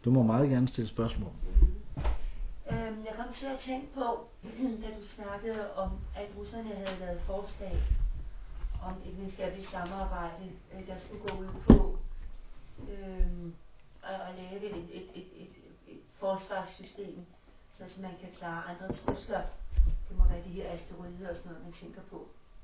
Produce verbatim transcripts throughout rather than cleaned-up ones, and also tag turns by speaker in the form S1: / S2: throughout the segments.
S1: Du må meget gerne stille spørgsmål.
S2: Øhm, jeg kom til at tænke på, da du snakkede om, at russerne havde lavet forslag om et videnskabeligt samarbejde, der skulle gå ud på øhm, at, at lave et, et, et, et, et forsvarssystem, så man kan klare andre trusler. Det må være de her asteroider og sådan noget, man tænker på.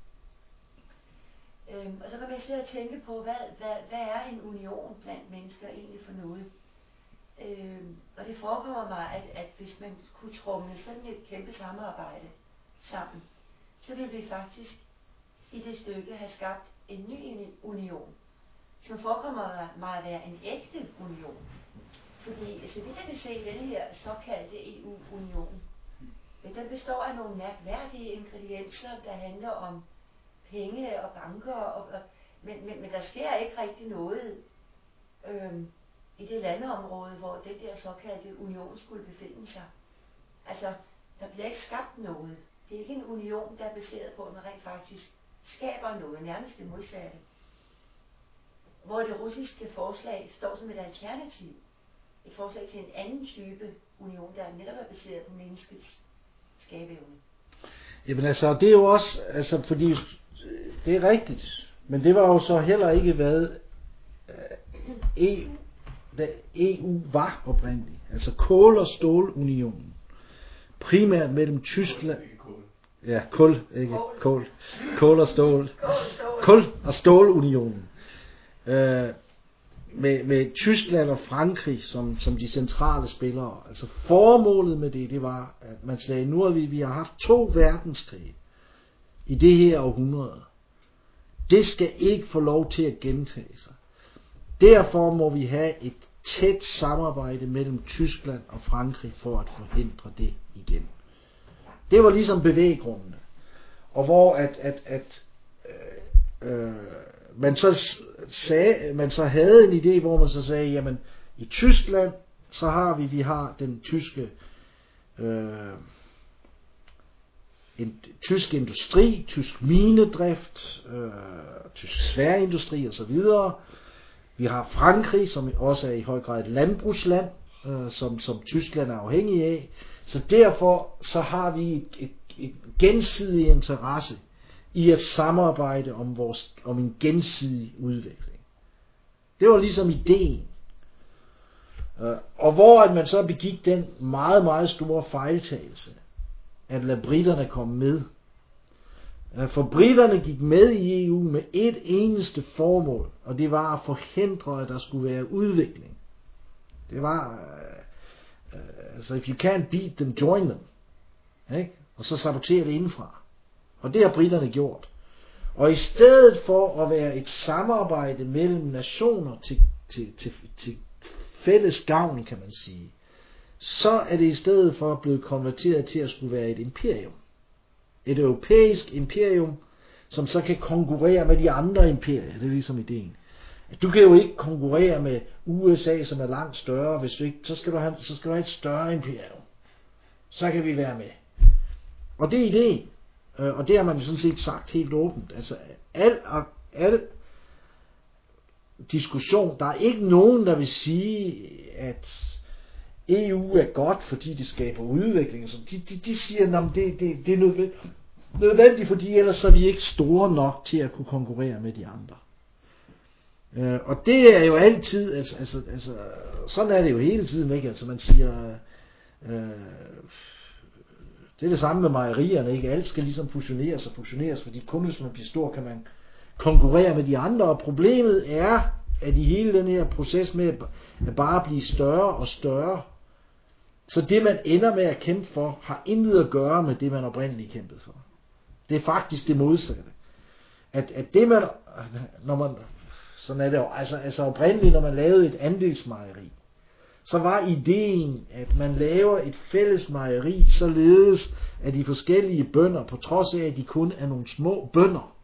S2: Øhm, og så kan man sidde og tænke på, hvad, hvad, hvad er en union blandt mennesker egentlig for noget? Øhm, og det forekommer mig, at, at hvis man kunne tromle sådan et kæmpe samarbejde sammen, så ville vi faktisk i det stykke have skabt en ny union, som forekommer mig at være en ægte union. Fordi så vidt jeg kan se, denne her såkaldte E U-union, den består af nogle mærkværdige ingredienser, der handler om penge og banker, og, og, men, men, men der sker ikke rigtig noget øhm, i det landeområde, hvor den der såkaldte union skulle befinde sig. Altså, der bliver ikke skabt noget. Det er ikke en union, der er baseret på, at man rent faktisk skaber noget, nærmest det modsatte. Hvor det russiske forslag står som et alternativ. Et forslag til en anden type union, der netop er baseret på menneskets skabeevne.
S1: Jamen altså, det er jo også, altså fordi, det er rigtigt, men det var jo så heller ikke, hvad E U, da E U var oprindeligt. Altså kål- og stålunionen. Primært mellem Tyskland... Ja, kul, ikke kål. Kål og stål. Kul- og stålunionen. Øh, med, med Tyskland og Frankrig som, som de centrale spillere. Altså formålet med det, det var, at man sagde, nu har vi, vi har haft to verdenskrige i det her århundrede. Det skal ikke få lov til at gentage sig. Derfor må vi have et tæt samarbejde mellem Tyskland og Frankrig for at forhindre det igen. Det var ligesom bevæggrundene. Og hvor at, at, at øh, øh, man, så sagde, man så havde en idé, hvor man så sagde, jamen i Tyskland, så har vi, vi har den tyske øh, en tysk industri, tysk minedrift, øh, tysk sværindustri osv. Vi har Frankrig, som også er i høj grad et landbrugsland, øh, som, som Tyskland er afhængig af. Så derfor så har vi et, et, et gensidig interesse i at samarbejde om, vores, om en gensidig udvikling. Det var ligesom ideen. Øh, og hvor at man så begik den meget, meget store fejltagelse, at lade britterne komme med. For britterne gik med i E U med et eneste formål, og det var at forhindre, at der skulle være udvikling. Det var, uh, uh, altså if you can't beat them, join them. Ikke? Og så sabotere det indenfra. Og det har britterne gjort. Og i stedet for at være et samarbejde mellem nationer til, til, til, til fælles gavn, kan man sige, så er det i stedet for blevet konverteret til at skulle være et imperium. Et europæisk imperium, som så kan konkurrere med de andre imperier. Det er ligesom ideen. Du kan jo ikke konkurrere med U S A, som er langt større. Hvis du ikke, så skal du have, så skal du have et større imperium. Så kan vi være med. Og det er ideen. Og det har man sådan set sagt helt åbent. Altså al, al diskussion, der er ikke nogen, der vil sige, at E U er godt, fordi det skaber udvikling. Så de, de, de siger, at det, det, det er nødvendigt, nødvendigt, fordi ellers er vi ikke store nok til at kunne konkurrere med de andre. Øh, og det er jo altid, altså, altså, altså, sådan er det jo hele tiden, ikke? Altså man siger, øh, det er det samme med mejerierne, ikke? Alt skal ligesom fusioneres og fusioneres, fordi kun hvis man bliver stor, kan man konkurrere med de andre. Og problemet er, at i hele den her proces med at bare blive større og større, så det man ender med at kæmpe for, har intet at gøre med det man oprindeligt kæmpede for. Det er faktisk det modsatte. At, at det man, når man, sådan er det jo, altså, altså oprindeligt, når man lavede et andelsmejeri, så var ideen, at man laver et fælles mejeri, således at de forskellige bønder, på trods af at de kun er nogle små bønder,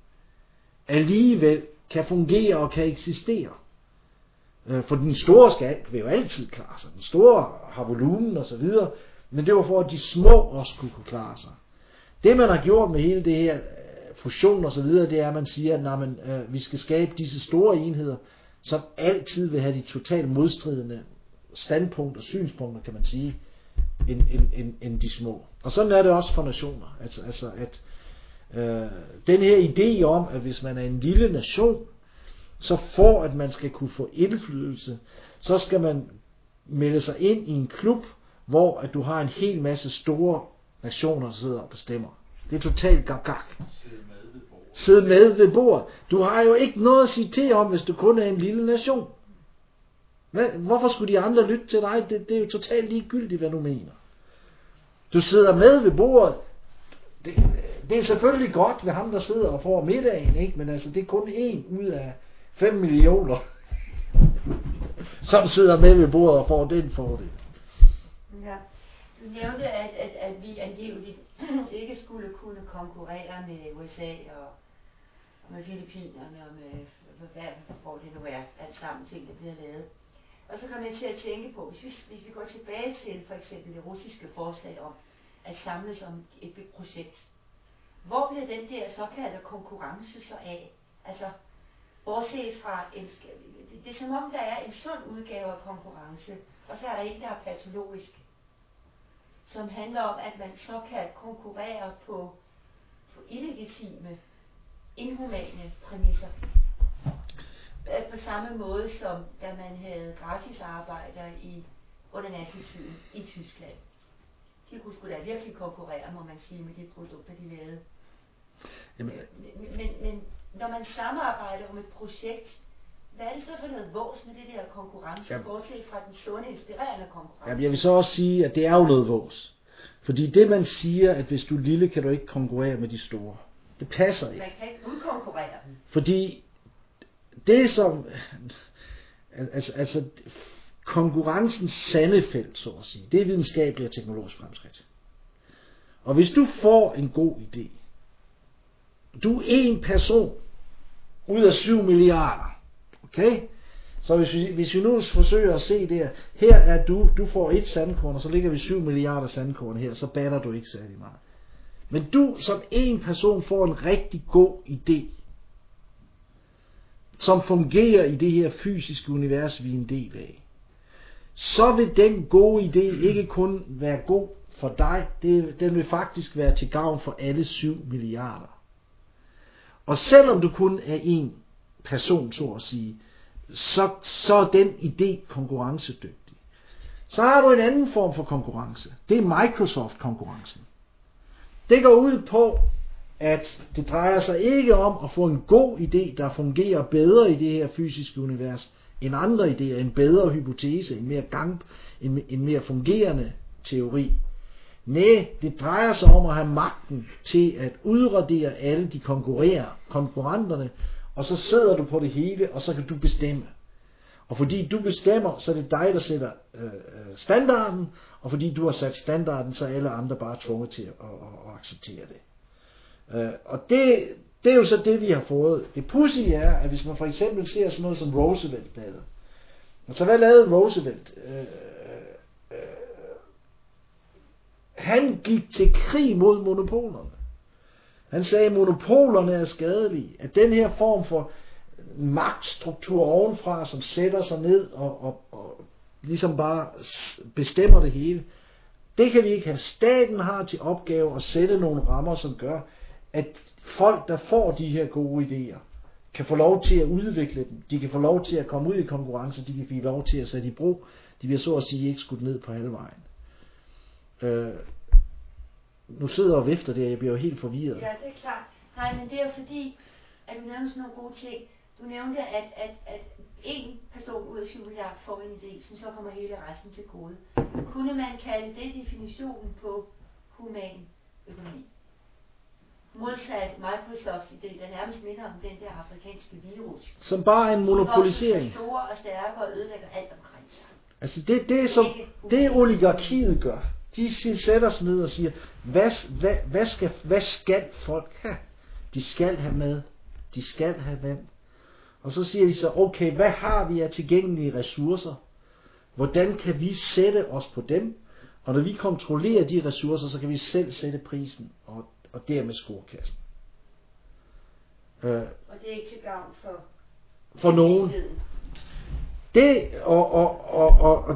S1: alligevel kan fungere og kan eksistere. For den store skal vil jo altid klare sig. Den store har volumen og så videre, men det var for at de små også kunne kunne klare sig. Det man har gjort med hele det her fusion og så videre, det er at man siger, at nej, men, øh, vi skal skabe disse store enheder, som altid vil have de totalt modstridende standpunkter, synspunkter, kan man sige, end, end, end, end de små. Og sådan er det også for nationer. Altså, altså at øh, den her idé om, at hvis man er en lille nation, så for at man skal kunne få indflydelse, så skal man melde sig ind i en klub, hvor at du har en hel masse store nationer, der sidder og bestemmer. Det er totalt gak-gak. Sidde med ved bordet. Du har jo ikke noget at sige til om, hvis du kun er en lille nation. Hvorfor skulle de andre lytte til dig? Det, det er jo totalt ligegyldigt, hvad du mener. Du sidder med ved bordet. Det, det er selvfølgelig godt ved ham, der sidder og får middagen, ikke? Men altså, det er kun en ud af fem millioner, som sidder med ved bordet og får den fordel.
S2: Ja. Du nævnte, at, at, at vi angiveligt ikke skulle kunne konkurrere med U S A og, og med Filippinerne og med, hvad, hvor det nu er, alt sammen ting, der bliver lavet. Og så kom jeg til at tænke på, hvis vi, hvis vi går tilbage til for eksempel det russiske forslag om at samles om et projekt, hvor bliver den der såkaldte konkurrence så af? Altså, bortset fra, en, det er som om der er en sund udgave af konkurrence, og så er der en, der er patologisk, som handler om, at man så kan konkurrere på, på illegitime, inhumane præmisser. På samme måde som da man havde gratis arbejder i under nazitiden i Tyskland. De kunne sgu da virkelig konkurrere, må man sige, med de produkter, de lavede. Jamen. Men, men når man samarbejder om et projekt, hvad er det så for noget vås med det der konkurrence, jamen, bortset fra den sunde, inspirerende konkurrence?
S1: Jamen, jeg vil så også sige, at det er jo noget vås. Fordi det man siger, at hvis du er lille, kan du ikke konkurrere med de store. Det passer ikke.
S2: Man kan ikke udkonkurrere dem.
S1: Fordi det som, altså, altså konkurrencens sande felt, så at sige, det er videnskabelig og teknologisk fremskridt. Og hvis du får en god idé, du er en person ud af syv milliarder, okay? Så hvis vi, hvis vi nu forsøger at se det her, her er du, du får et sandkorn, og så ligger vi syv milliarder sandkorn her, så batter du ikke særlig meget. Men du som en person får en rigtig god idé, som fungerer i det her fysiske univers, vi er en del af, så vil den gode idé ikke kun være god for dig, det, den vil faktisk være til gavn for alle syv milliarder. Og selvom du kun er en person, så at sige, så, så er den idé konkurrencedygtig. Så har du en anden form for konkurrence. Det er Microsoft-konkurrencen. Det går ud på, at det drejer sig ikke om at få en god idé, der fungerer bedre i det her fysiske univers, end andre idéer, en bedre hypotese, en mere gang, en, en mere fungerende teori. Nej, det drejer sig om at have magten til at udradere alle de konkurrerer, konkurrenterne, og så sidder du på det hele, og så kan du bestemme. Og fordi du bestemmer, så er det dig, der sætter øh, standarden, og fordi du har sat standarden, så er alle andre bare tvunget til at, at, at acceptere det. Øh, og det, det er jo så det, vi har fået. Det pudsige er, at hvis man for eksempel ser sådan noget som Roosevelt lavede. Altså hvad lavede Roosevelt? Øh, øh, han gik til krig mod monopolerne. Han sagde, at monopolerne er skadelige. At den her form for magtstruktur ovenfra, som sætter sig ned og, og, og ligesom bare bestemmer det hele, det kan vi ikke have. Staten har til opgave at sætte nogle rammer, som gør, at folk, der får de her gode idéer, kan få lov til at udvikle dem. De kan få lov til at komme ud i konkurrence. De kan få lov til at sætte i brug. De bliver så at sige ikke skudt ned på halvvejen. Øh, nu sidder jeg og vifter det, jeg bliver jo helt forvirret.
S2: Ja, det er klart. Nej, men det er fordi, at du nævnte sådan nogle gode ting. Du nævnte, at, at, at en person ud af syv milliarder får en idé, som så kommer hele resten til gode. Kunne man kalde det definitionen på human økonomi? Modsat Microsofts idé, der nærmest minder om den der afrikanske virus.
S1: Som bare er en monopolisering.
S2: Som store og stærke og ødelægger alt omkring sig.
S1: Altså det, det som det oligarkiet gør. De sætter sig ned og siger, hvad, hvad, hvad, skal, hvad skal folk have? De skal have mad. De skal have vand. Og så siger de så, okay, hvad har vi af tilgængelige ressourcer? Hvordan kan vi sætte os på dem? Og når vi kontrollerer de ressourcer, så kan vi selv sætte prisen og, og dermed skorekassen.
S2: Øh, og det er ikke til gavn for,
S1: for nogen. Det og, og, og, og,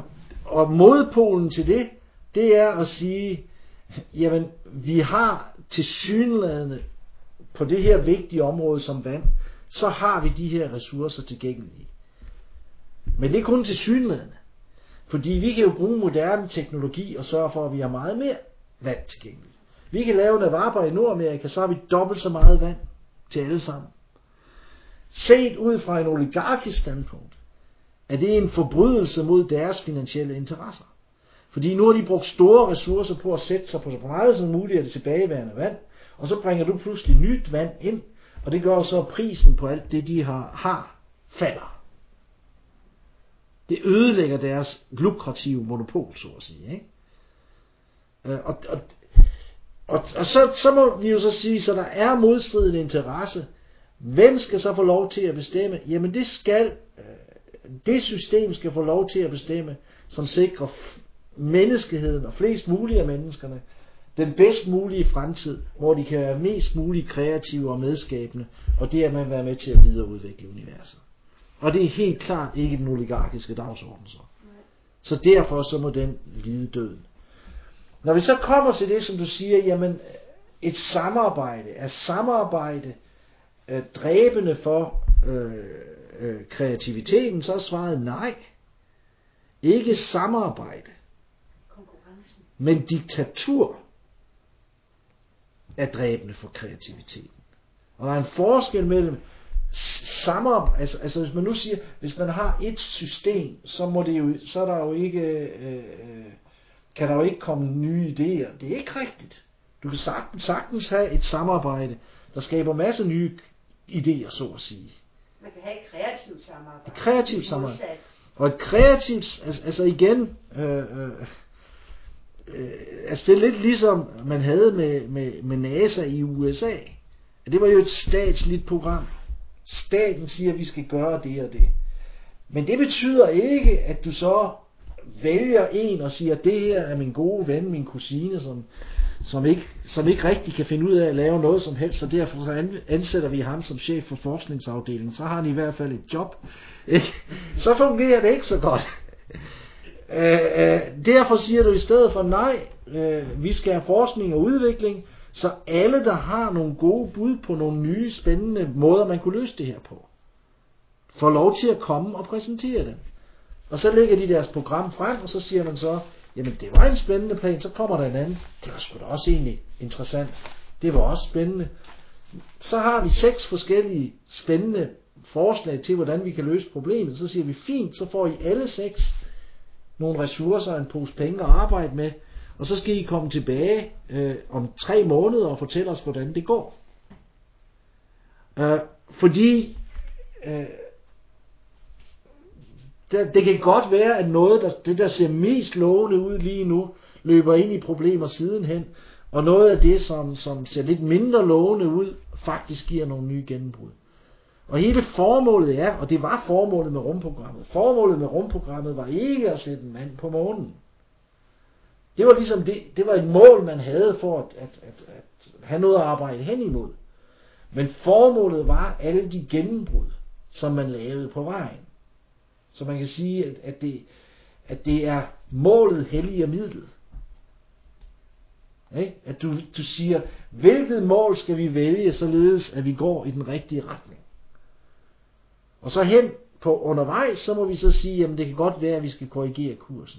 S1: og modpolen til det, det er at sige, jamen vi har tilsyneladende på det her vigtige område som vand, så har vi de her ressourcer tilgængelige. Men det er kun tilsyneladende. Fordi vi kan jo bruge moderne teknologi og sørge for, at vi har meget mere vand tilgængeligt. Vi kan lave Navarra i Nordamerika, så har vi dobbelt så meget vand til alle sammen. Set ud fra en oligarkisk standpunkt, er det en forbrydelse mod deres finansielle interesser. Fordi nu har de brugt store ressourcer på at sætte sig på så meget som muligt af det tilbageværende vand, og så bringer du pludselig nyt vand ind, og det gør så, at prisen på alt det, de har, har falder. Det ødelægger deres lukrative monopol, så at sige. Ikke? Og, og, og, og så, så må vi jo så sige, så der er modstridende interesse. Hvem skal så få lov til at bestemme? Jamen det skal, det system skal få lov til at bestemme, som sikrer menneskeheden og flest mulige af menneskerne den bedst mulige fremtid, hvor de kan være mest muligt kreative og medskabende, og det er man være med til at videreudvikle universet. Og det er helt klart ikke den oligarkiske dagsorden så. Så derfor så må den lide døden. Når vi så kommer til det, som du siger, jamen et samarbejde, er samarbejde øh, dræbende for øh, øh, kreativiteten, så er svaret nej. Ikke samarbejde, men diktatur er dræbende for kreativiteten. Og der er en forskel mellem samarbejde, altså, altså hvis man nu siger, hvis man har et system, så må det jo, så er der jo ikke, øh, kan der jo ikke komme nye idéer. Det er ikke rigtigt. Du kan sagtens, sagtens have et samarbejde, der skaber masse nye idéer, så at sige.
S2: Man kan have et kreativt samarbejde.
S1: Et kreativt samarbejde. Og et kreativt, altså, altså igen, øh, øh, øh, altså det er lidt ligesom man havde med, med, med NASA i U S A. Det var jo et statsligt program. Staten siger, at vi skal gøre det og det. Men det betyder ikke, at du så vælger en og siger, at det her er min gode ven, min kusine, som, som, ikke, som ikke rigtig kan finde ud af at lave noget som helst, så derfor ansætter vi ham som chef for forskningsafdelingen. Så har han i hvert fald et job. Så fungerer det ikke så godt. Derfor siger du i stedet for nej, vi skal have forskning og udvikling, så alle, der har nogle gode bud på nogle nye, spændende måder, man kunne løse det her på, får lov til at komme og præsentere dem. Og så lægger de deres program frem, og så siger man så, jamen det var en spændende plan, så kommer der en anden. Det var sgu da også egentlig interessant. Det var også spændende. Så har vi seks forskellige spændende forslag til, hvordan vi kan løse problemet. Så siger vi, fint, så får I alle seks nogle ressourcer og en pose penge at arbejde med. Og så skal I komme tilbage øh, om tre måneder og fortælle os, hvordan det går. Øh, fordi øh, det, det kan godt være, at noget, der, det der ser mest lovende ud lige nu, løber ind i problemer sidenhen. Og noget af det, som, som ser lidt mindre lovende ud, faktisk giver nogle nye gennembrud. Og hele formålet er, og det var formålet med rumprogrammet. Formålet med rumprogrammet var ikke at sætte en mand på månen. Det var ligesom det, det var et mål, man havde for at, at, at, at have noget at arbejde hen imod. Men formålet var alle de gennembrud, som man lavede på vejen. Så man kan sige, at, at, det, at det er målet helliger midlet. At du, du siger, hvilket mål skal vi vælge, således at vi går i den rigtige retning. Og så hen på undervejs, så må vi så sige, jamen det kan godt være, at vi skal korrigere kursen.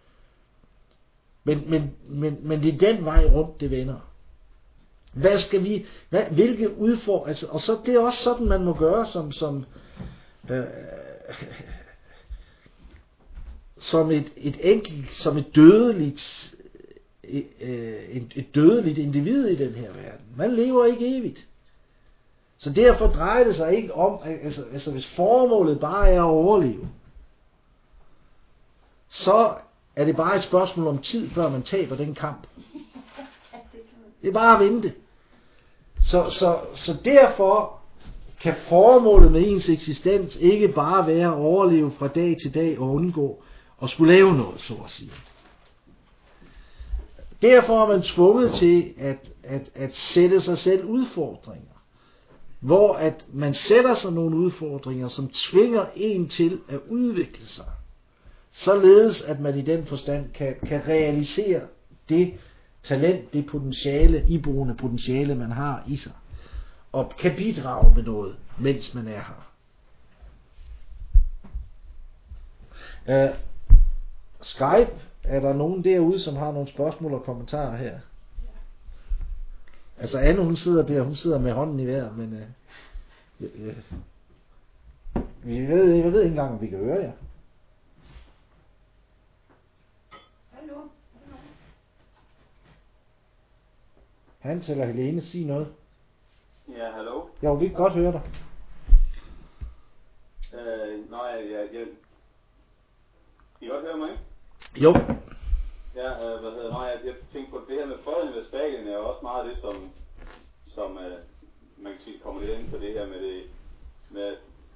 S1: Men, men, men, men det er den vej rundt, det vender. Hvad skal vi, hvad, hvilke udfordringer, altså, og så det er også sådan, man må gøre som, som, øh, som et, et enkelt, som et dødeligt, et, et, et dødeligt individ i den her verden. Man lever ikke evigt. Så derfor drejer det sig ikke om, altså, altså hvis formålet bare er at overleve, så er det bare et spørgsmål om tid, før man taber den kamp. Det er bare at vente. Så, så, så derfor kan formålet med ens eksistens ikke bare være at overleve fra dag til dag og undgå at skulle lave noget, så at sige. Derfor er man tvunget til at, at, at sætte sig selv udfordringer. Hvor at man sætter sig nogle udfordringer, som tvinger en til at udvikle sig. således at man i den forstand kan, kan realisere det talent, det potentiale, iboende potentiale, man har i sig, og kan bidrage med noget, mens man er her. Uh, Skype, er der nogen derude, som har nogle spørgsmål og kommentarer her? Altså Anne, hun sidder der, hun sidder med hånden i vejret, men uh, uh, uh, vi ved, jeg ved ikke engang, om vi kan høre jer.
S2: Hallo?
S1: Hans eller Helene, sig noget.
S3: Ja, hallo?
S1: Jo, vi kan godt høre dig.
S3: Øh, nej, jeg, jeg... I kan godt høre mig, ikke?
S1: Jo.
S3: Ja, øh, hvad hedder, nej, jeg, jeg tænkte på det her med freden i Vestfalen er jo også meget det, som, som øh, man kan sige, kommer lidt ind på det her med det, med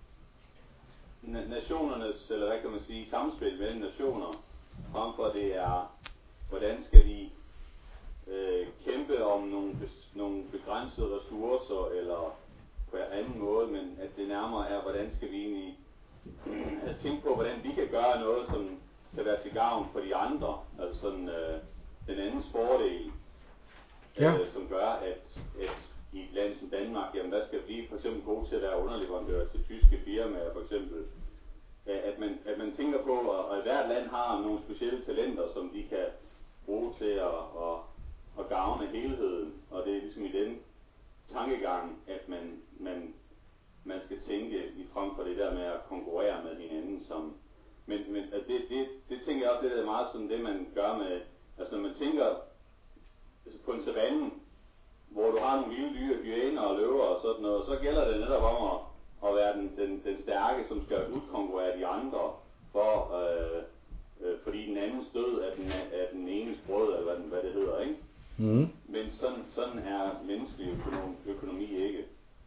S3: nationernes, eller hvad kan man sige, samspil mellem nationer, frem for det er, hvordan skal vi øh, kæmpe om nogle, nogle begrænsede ressourcer, eller på en anden måde, men at det nærmere er, hvordan skal vi egentlig øh, tænke på, hvordan vi kan gøre noget, som kan være til gavn for de andre, altså sådan øh, den andens fordel,
S1: ja.
S3: øh, som gør, at, at i et land som Danmark, jamen hvad skal vi for eksempel gode til at være underleverandør til tyske firmaer, for eksempel, at man, at man tænker på, at hvert land har nogle specielle talenter, som de kan bruge til at, at, at gavne helheden, og det er ligesom i den tankegang, at man, man, man skal tænke i frem for det der med at konkurrere med hinanden, som men, men det, det, det tænker jeg også, det er meget sådan det, man gør med, altså når man tænker altså på en savanne, hvor du har nogle vilde dyr, hyæner og løver og sådan noget, så gælder det netop om at, at være den, den, den stærke, som skal udkonkurrere de andre, for, øh, øh, fordi den andens død er den, er den enes brød, eller hvad, hvad det hedder, ikke?
S1: Mm.
S3: Men sådan, sådan er menneskelig økonomi, økonomi ikke.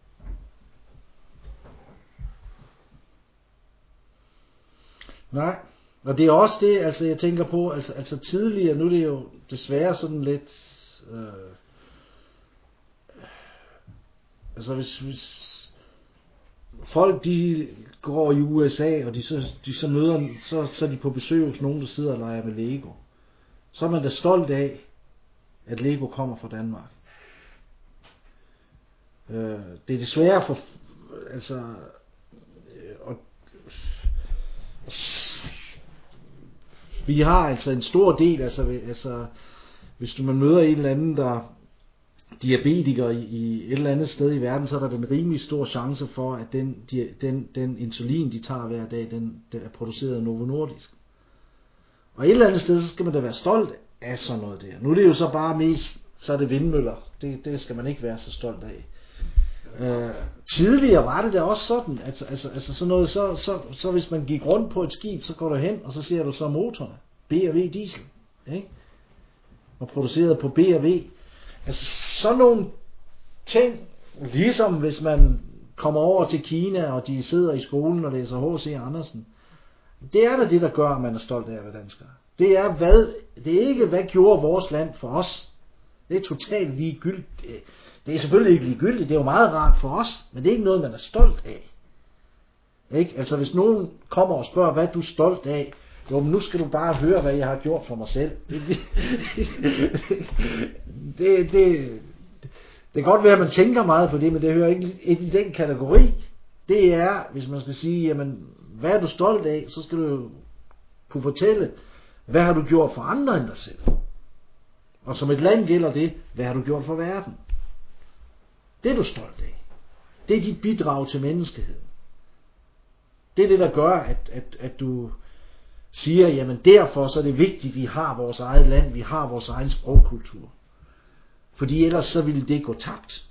S1: Nej, og det er også det, altså jeg tænker på, altså, altså tidligere, nu er det jo desværre sådan lidt, øh, altså hvis, hvis folk de går i U S A, og de så, de så møder, så, så er de på besøg hos nogen, der sidder og leger med Lego, så er man da stolt af, at Lego kommer fra Danmark. Øh, det er desværre for, altså, øh, og vi har altså en stor del, altså, altså hvis du man møder en eller anden, der diabetiker i, i et eller andet sted i verden, så er der den rimelig stor chance for, at den, den, den insulin, de tager hver dag, den, den er produceret af Novo Nordisk. Og et eller andet sted, så skal man da være stolt af sådan noget der. Nu er det jo så bare mest, så er det vindmøller. Det, det skal man ikke være så stolt af. Øh, tidligere var det da også sådan, altså, altså, altså sådan noget, så, så, så hvis man gik rundt på et skib, så går du hen, og så ser du så motorerne, B og W diesel, ikke? Og produceret på B og W. Altså sådan nogle ting, ligesom hvis man kommer over til Kina, og de sidder i skolen og læser H C Andersen, det er da det, der gør, at man er stolt af at være dansker. Det er, hvad, det er ikke, hvad gjorde vores land for os. Det er totalt ligegyldigt. Det er selvfølgelig ikke ligegyldigt, det er jo meget rart for os, men det er ikke noget, man er stolt af. Ikke? Altså hvis nogen kommer og spørger, hvad er du stolt af? Jo, men nu skal du bare høre, hvad jeg har gjort for mig selv. Det, det, det, det, det kan godt være, at man tænker meget på det, men det hører ikke, ikke i den kategori. Det er, hvis man skal sige, jamen, hvad er du stolt af? Så skal du kunne fortælle, hvad har du gjort for andre end dig selv? Og som et land gælder det, hvad har du gjort for verden? Det er du stolt af. Det er dit bidrag til menneskeheden. Det er det, der gør, at, at, at du siger, jamen derfor så er det vigtigt, at vi har vores eget land, vi har vores egen sprogkultur. Fordi ellers så ville det gå tabt.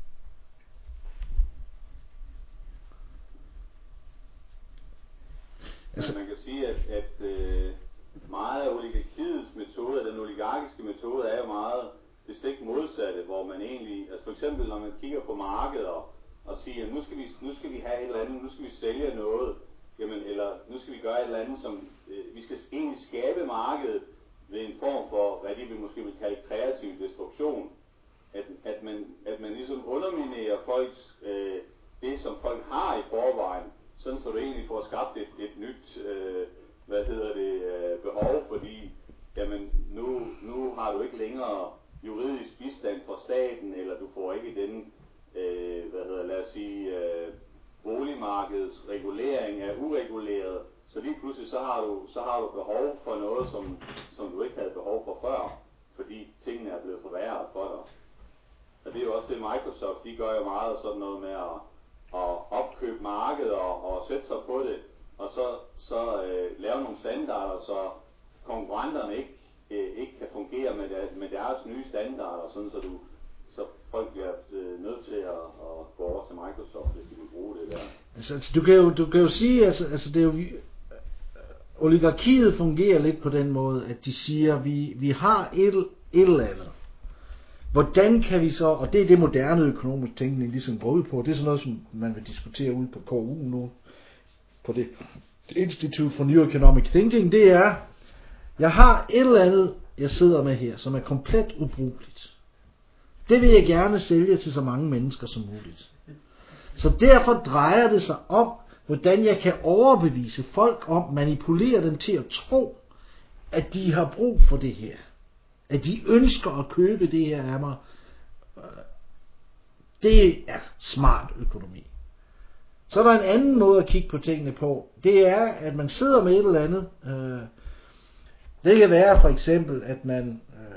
S3: Altså, man kan sige, at, at øh, meget af oligarkiets metode, den oligarkiske metode, er jo meget det stik modsatte, hvor man egentlig, altså for eksempel når man kigger på markeder og siger, nu skal vi, nu skal vi have et eller andet, nu skal vi sælge noget, jamen, eller nu skal vi gøre et eller andet, som øh, vi skal egentlig skabe markedet ved en form for, hvad de vil måske vil kalde kreativ destruktion. At, at, man, at man ligesom underminerer folks, øh, det som folk har i forvejen, sådan så du egentlig får skabt et, et nyt øh, hvad hedder det, øh, behov, fordi jamen, nu, nu har du ikke længere juridisk bistand fra staten, eller du får ikke den, øh, hvad hedder, lad os sige, øh, boligmarkedets regulering er ureguleret, så lige pludselig så har du, så har du behov for noget, som, som du ikke havde behov for før, fordi tingene er blevet forværret for dig. Og det er jo også det Microsoft, de gør jo meget sådan noget med at, at opkøbe markedet og, og sætte sig på det, og så, så øh, lave nogle standarder, så konkurrenterne ikke, øh, ikke kan fungere med, der, med deres nye standarder, sådan så, du, så folk bliver øh, nødt til at, at gå over til Microsoft, hvis de vil bruge det der.
S1: Altså, altså du, kan jo, du kan jo sige, altså, altså det er jo, oligarkiet fungerer lidt på den måde, at de siger, vi, vi har et, et eller andet. Hvordan kan vi så, og det er det moderne økonomisk tænkning ligesom går ud på, det er sådan noget, som man vil diskutere ude på K U nu, på det Institute for New Economic Thinking, det er, jeg har et eller andet, jeg sidder med her, som er komplet ubrugeligt. Det vil jeg gerne sælge til så mange mennesker som muligt. Så derfor drejer det sig om, hvordan jeg kan overbevise folk om, manipulere dem til at tro, at de har brug for det her. At de ønsker at købe det her af mig. Det er smart økonomi. Så er der en anden måde at kigge på tingene på. Det er, at man sidder med et eller andet. Det kan være for eksempel, at man,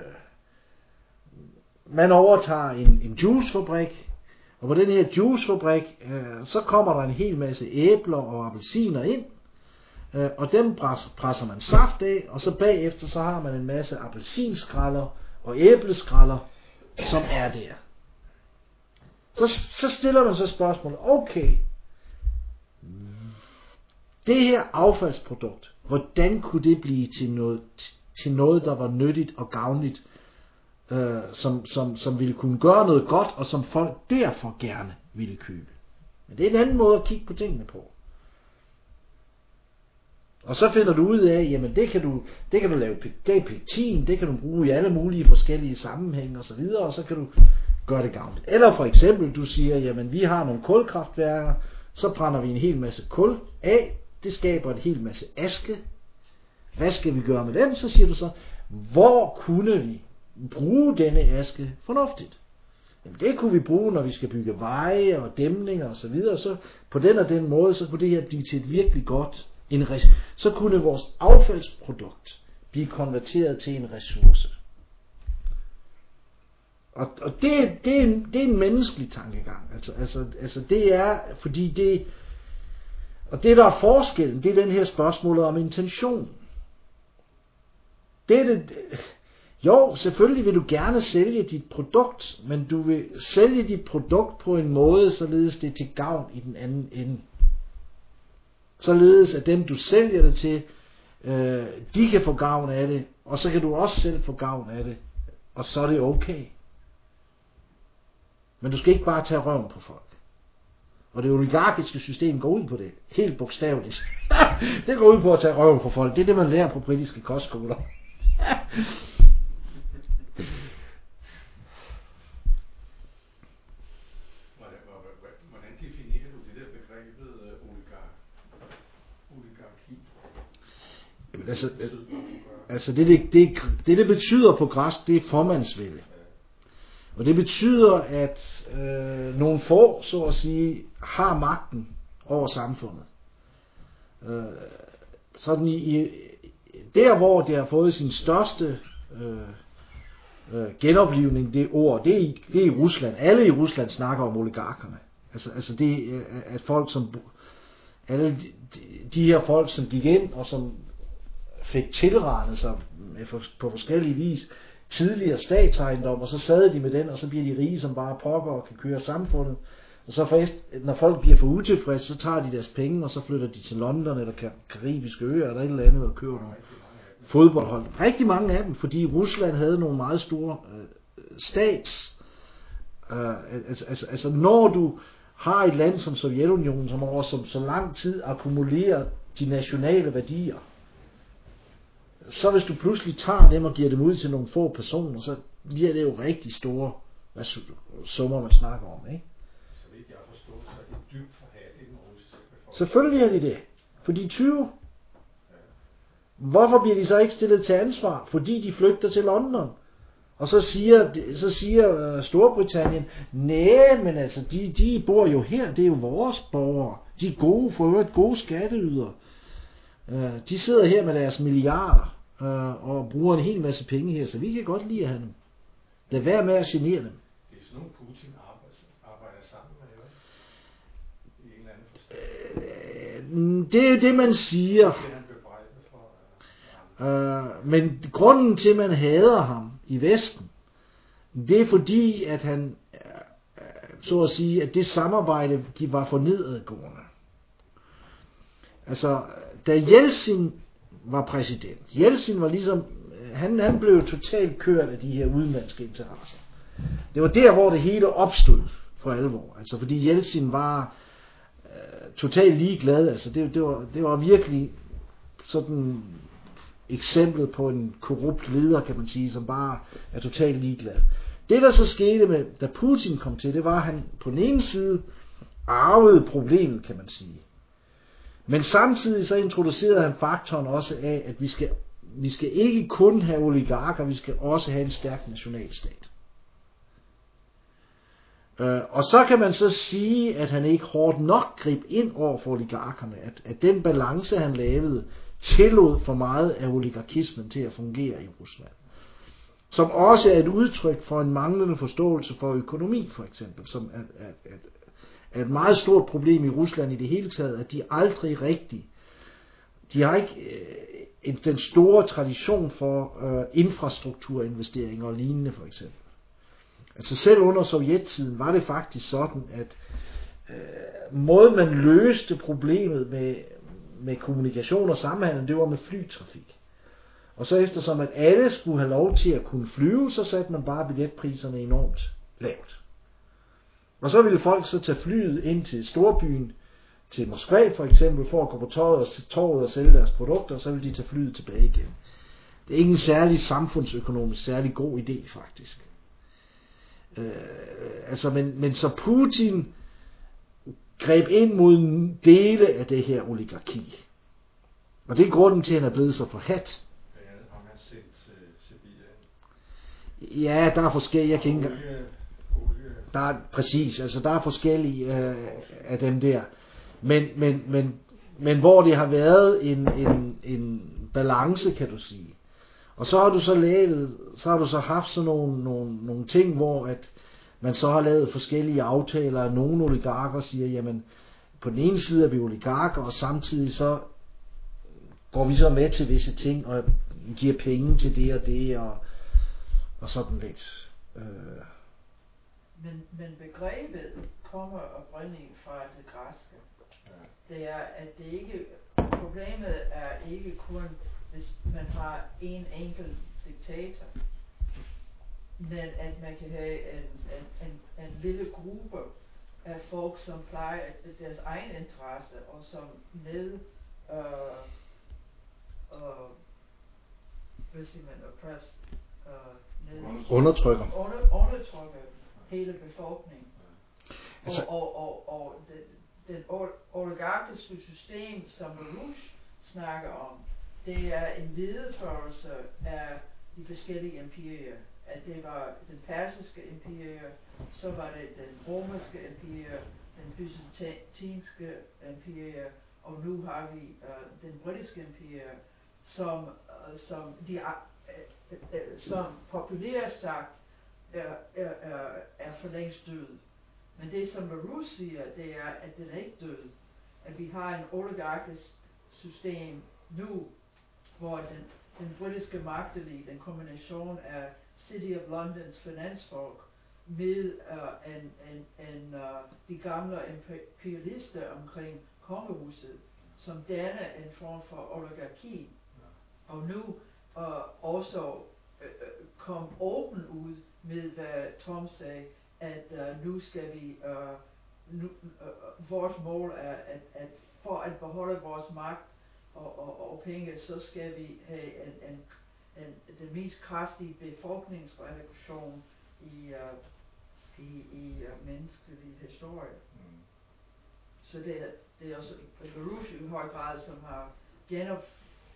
S1: man overtager en, en juicefabrik. Og på den her juicefabrik, så kommer der en hel masse æbler og appelsiner ind. Og dem presser man saft af, og så bagefter så har man en masse appelsinskralder og æbleskralder, som er der. Så, så stiller man så spørgsmålet, okay, det her affaldsprodukt, hvordan kunne det blive til noget, til noget der var nyttigt og gavnligt, øh, som, som, som ville kunne gøre noget godt, og som folk derfor gerne ville købe. Men det er en anden måde at kigge på tingene på. Og så finder du ud af, jamen det kan du, det kan du lave, det er pektin, det kan du bruge i alle mulige forskellige sammenhænge og så videre, og så kan du gøre det gavnligt. Eller for eksempel, du siger, jamen vi har nogle kulkraftværker, så brænder vi en hel masse kul af, det skaber en hel masse aske. Hvad skal vi gøre med dem? Så siger du så, hvor kunne vi bruge denne aske fornuftigt? Jamen det kunne vi bruge, når vi skal bygge veje og dæmninger og så videre, så på den og den måde, så kunne det her blive til et virkelig godt En res- så kunne vores affaldsprodukt blive konverteret til en ressource. Og, og det, det, er en, det er en menneskelig tankegang. Altså, altså, altså det er, fordi det, og det der er forskellen, det er den her spørgsmål om intention. Det er det, jo, selvfølgelig vil du gerne sælge dit produkt, men du vil sælge dit produkt på en måde, således det er til gavn i den anden ende. Således at dem du sælger det til, øh, de kan få gavn af det, og så kan du også selv få gavn af det, og så er det okay. Men du skal ikke bare tage røven på folk. Og det oligarkiske system går ud på det, helt bogstaveligt. Det går ud på at tage røven på folk. Det er det man lærer på britiske kostskoler. Altså, altså det, det, det, det det betyder på græsk, det er formandsvælde. Og det betyder at øh, nogle få, så at sige, har magten over samfundet. Øh, sådan i, i der hvor det har fået sin største øh, øh, genoplivning, det ord, det er, i, det er i Rusland. Alle i Rusland snakker om oligarkerne. Altså, altså det er at folk som alle de, de her folk som gik ind og som fik tilregnet sig på forskellige vis tidligere statsejendom, og så sad de med den, og så bliver de rige som bare pokker og kan køre samfundet. Og så først, når folk bliver for utilfredse, så tager de deres penge, og så flytter de til London eller Karibiske øer eller et eller andet og køber nogle fodboldhold. Rigtig mange af dem, fordi Rusland havde nogle meget store øh, stats. Øh, altså, altså, altså når du har et land som Sovjetunionen, som over så, så lang tid akkumulerer de nationale værdier, så hvis du pludselig tager dem og giver dem ud til nogle få personer, så bliver det jo rigtig store hvad summer man snakker om, ikke?
S4: Så vidt jeg forstår, så er det dybt forhat i den russiske befolkning.
S1: Selvfølgelig er det det. For de tyve. Hvorfor bliver de så ikke stillet til ansvar? Fordi de flygter til London. Og så siger, så siger Storbritannien, nej, men altså, de, de bor jo her, det er jo vores borgere. De er gode, for øvrigt gode skatteyder. De sidder her med deres milliarder og bruger en hel masse penge her, så vi kan godt lide at have dem. Lad være med at genere dem.
S4: Det er sådan nogle Putin arbejder sammen med, eller? I en eller anden forstand.
S1: Det er jo det, man siger. Uh, men grunden til, at man hader ham i Vesten, det er fordi, at han, uh, så at sige, at det samarbejde var for nedadgående. Altså, da Jeltsin var præsident, Jeltsin var ligesom, han, han blev totalt kørt af de her udenlandske interesser. Det var der, hvor det hele opstod for alvor. Altså, fordi Jeltsin var uh, totalt ligeglad. Altså, det, det, var, det var virkelig sådan eksemplet på en korrupt leder, kan man sige, som bare er totalt ligeglad. Det, der så skete med, da Putin kom til, det var, at han på den ene side arvede problemet, kan man sige. Men samtidig så introducerede han faktoren også af, at vi skal, vi skal ikke kun have oligarker, vi skal også have en stærk nationalstat. Øh, og så kan man så sige, at han ikke hårdt nok greb ind over for oligarkerne, at, at den balance, han lavede, tillod for meget af oligarkismen til at fungere i Rusland. Som også er et udtryk for en manglende forståelse for økonomi, for eksempel, som er, er, er, er et meget stort problem i Rusland i det hele taget, at de aldrig rigtig, de har ikke øh, den store tradition for øh, infrastrukturinvesteringer og lignende, for eksempel. Altså selv under sovjettiden var det faktisk sådan, at øh, måden man løste problemet med med kommunikation og samhandel, det var med flytrafik. Og så eftersom at alle skulle have lov til at kunne flyve, så satte man bare billetpriserne enormt lavt. Og så ville folk så tage flyet ind til storbyen, til Moskva for eksempel, for at gå på torvet og, torvet og sælge deres produkter, og så ville de tage flyet tilbage igen. Det er ikke en særlig samfundsøkonomisk, særlig god idé faktisk. Øh, altså, men, men så Putin greb ind mod en dele af det her oligarki. Og det er grunden til, at han er blevet så forhat. Ja, der er forskellige, jeg kan ikke engang... Der er, præcis, altså der er forskellige øh, af dem der. Men, men, men, men hvor det har været en, en, en balance, kan du sige. Og så har du så lavet, så har du så haft sådan nogle, nogle, nogle ting, hvor at man så har lavet forskellige aftaler, og nogle oligarker siger, jamen, på den ene side er vi oligarker, og samtidig så går vi så med til visse ting, og giver penge til det og det, og, og sådan lidt. Øh.
S5: Men, men begrebet kommer oprindeligt fra det græske. Det er, at det ikke, problemet er ikke kun, hvis man har en enkelt diktator, men at man kan have en, en, en, en lille gruppe af folk, som plejer deres egen interesse, og som med øh, øh, hvad siger man, oppress, øh,
S1: undertrykker.
S5: Under, undertrykker hele befolkningen.
S1: Altså,
S5: og, og, og, og det, det oligarkiske system, som Rouge snakker om, det er en videreførelse af de forskellige imperier. At det var den persiske imperier, så var det den romerske imperier, den byzantinske imperier, og nu har vi uh, den britiske imperier, som, uh, som, de, uh, uh, uh, som populært sagt er, er, er, er for længst død. Men det som Rouge siger, det er, at den er ikke død. At vi har en oligarkisk system nu, hvor den, den britiske magtelit, den kombination af City of Londons finansfolk med uh, en, en, en, uh, de gamle imperialister omkring kongehuset, som danner en form for oligarki. Og nu uh, også uh, kom åben ud med, hvad Tom sagde, at uh, nu skal vi, uh, nu, uh, vores mål er, at, at for at beholde vores magt og, og, og penge, så skal vi have en, en, en, den mest kraftige befolkningsreduktion i, uh, i, i uh, menneskelig historie. Mm. Så det, det er også Rouge i høj grad, som har genop,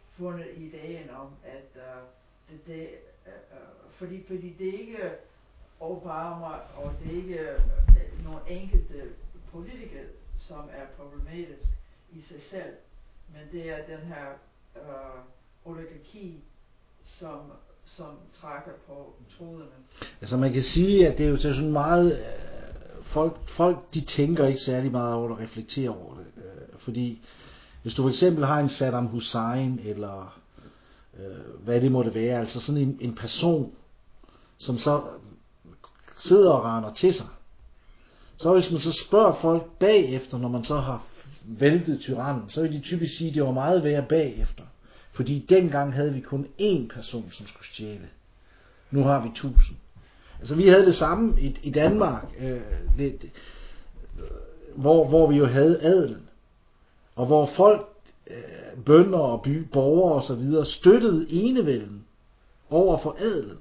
S5: fundet ideen om, at uh, det, det uh, fordi, fordi det er ikke Obama, og det er ikke uh, nogle enkelte politikere, som er problematisk i sig selv, men det er den her uh, oligarki, som, som trækker på trådene.
S1: Altså man kan sige, at det er jo sådan meget, øh, folk, folk de tænker ikke særlig meget over det, og reflekterer over det, øh, fordi hvis du for eksempel har en Saddam Hussein, eller øh, hvad det måtte være, altså sådan en, en person, som så sidder og render til sig, så hvis man så spørger folk bagefter, når man så har væltet tyrannen, så vil de typisk sige, at det var meget værre bagefter. Fordi dengang havde vi kun én person, som skulle stjæle. Nu har vi tusind. Altså vi havde det samme i, i Danmark, øh, det, hvor, hvor vi jo havde adelen. Og hvor folk, øh, bønder og by, borgere og så videre, støttede enevælden over for adelen.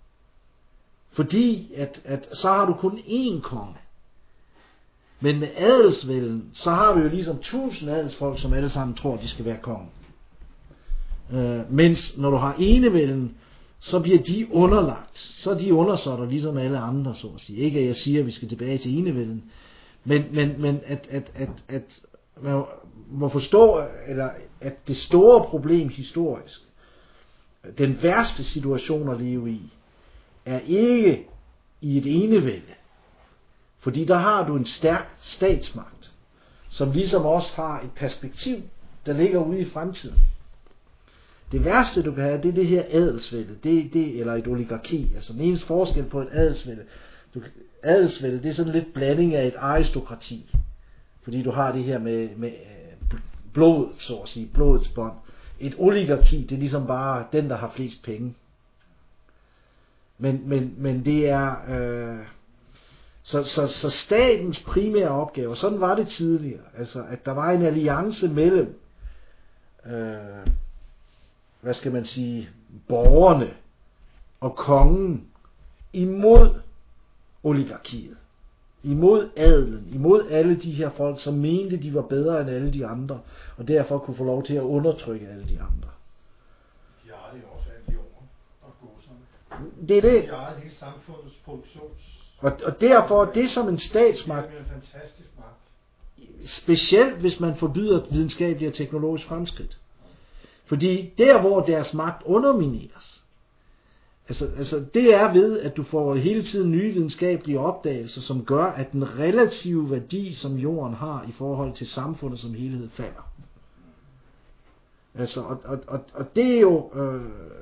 S1: Fordi at, at så har du kun én konge. Men med adelsvælden, så har vi jo ligesom tusind adelsfolk, som alle sammen tror, de skal være konge. Øh, mens når du har enevælden, så bliver de underlagt. Så er de undersåtter ligesom alle andre, så at sige. Ikke at jeg siger, at vi skal tilbage til enevælden. Men, men, men at, at, at, at man må forstå, eller at det store problem historisk, den værste situation at leve i, er ikke i et enevælde. Fordi der har du en stærk statsmagt, som ligesom også har et perspektiv, der ligger ude i fremtiden. Det værste du kan have, det er det her adelsvælde, det, det, eller et oligarki. Altså den eneste forskel på et adelsvælde, du, adelsvælde, det er sådan lidt blanding af et aristokrati. Fordi du har det her med, med blod, så at sige, blodets bånd. Et oligarki, det er ligesom bare den, der har flest penge. Men, men, men det er... Øh, Så, så, så statens primære opgave, og sådan var det tidligere, altså at der var en alliance mellem, øh, hvad skal man sige, borgerne og kongen imod oligarkiet, imod adelen, imod alle de her folk, som mente, de var bedre end alle de andre, og derfor kunne få lov til at undertrykke alle de andre.
S4: De ejede jo også alle jorden og godserne.
S1: Det er det.
S4: De ejede hele samfundets produktions.
S1: Og, og derfor er det som en statsmagt,
S4: det er en fantastisk magt.
S1: Specielt hvis man forbyder videnskabelig og teknologisk fremskridt. Fordi der hvor deres magt undermineres, altså, altså det er ved at du får hele tiden nye videnskabelige opdagelser, som gør at den relative værdi som jorden har i forhold til samfundet som helhed falder. Altså og, og, og, og det er jo øh,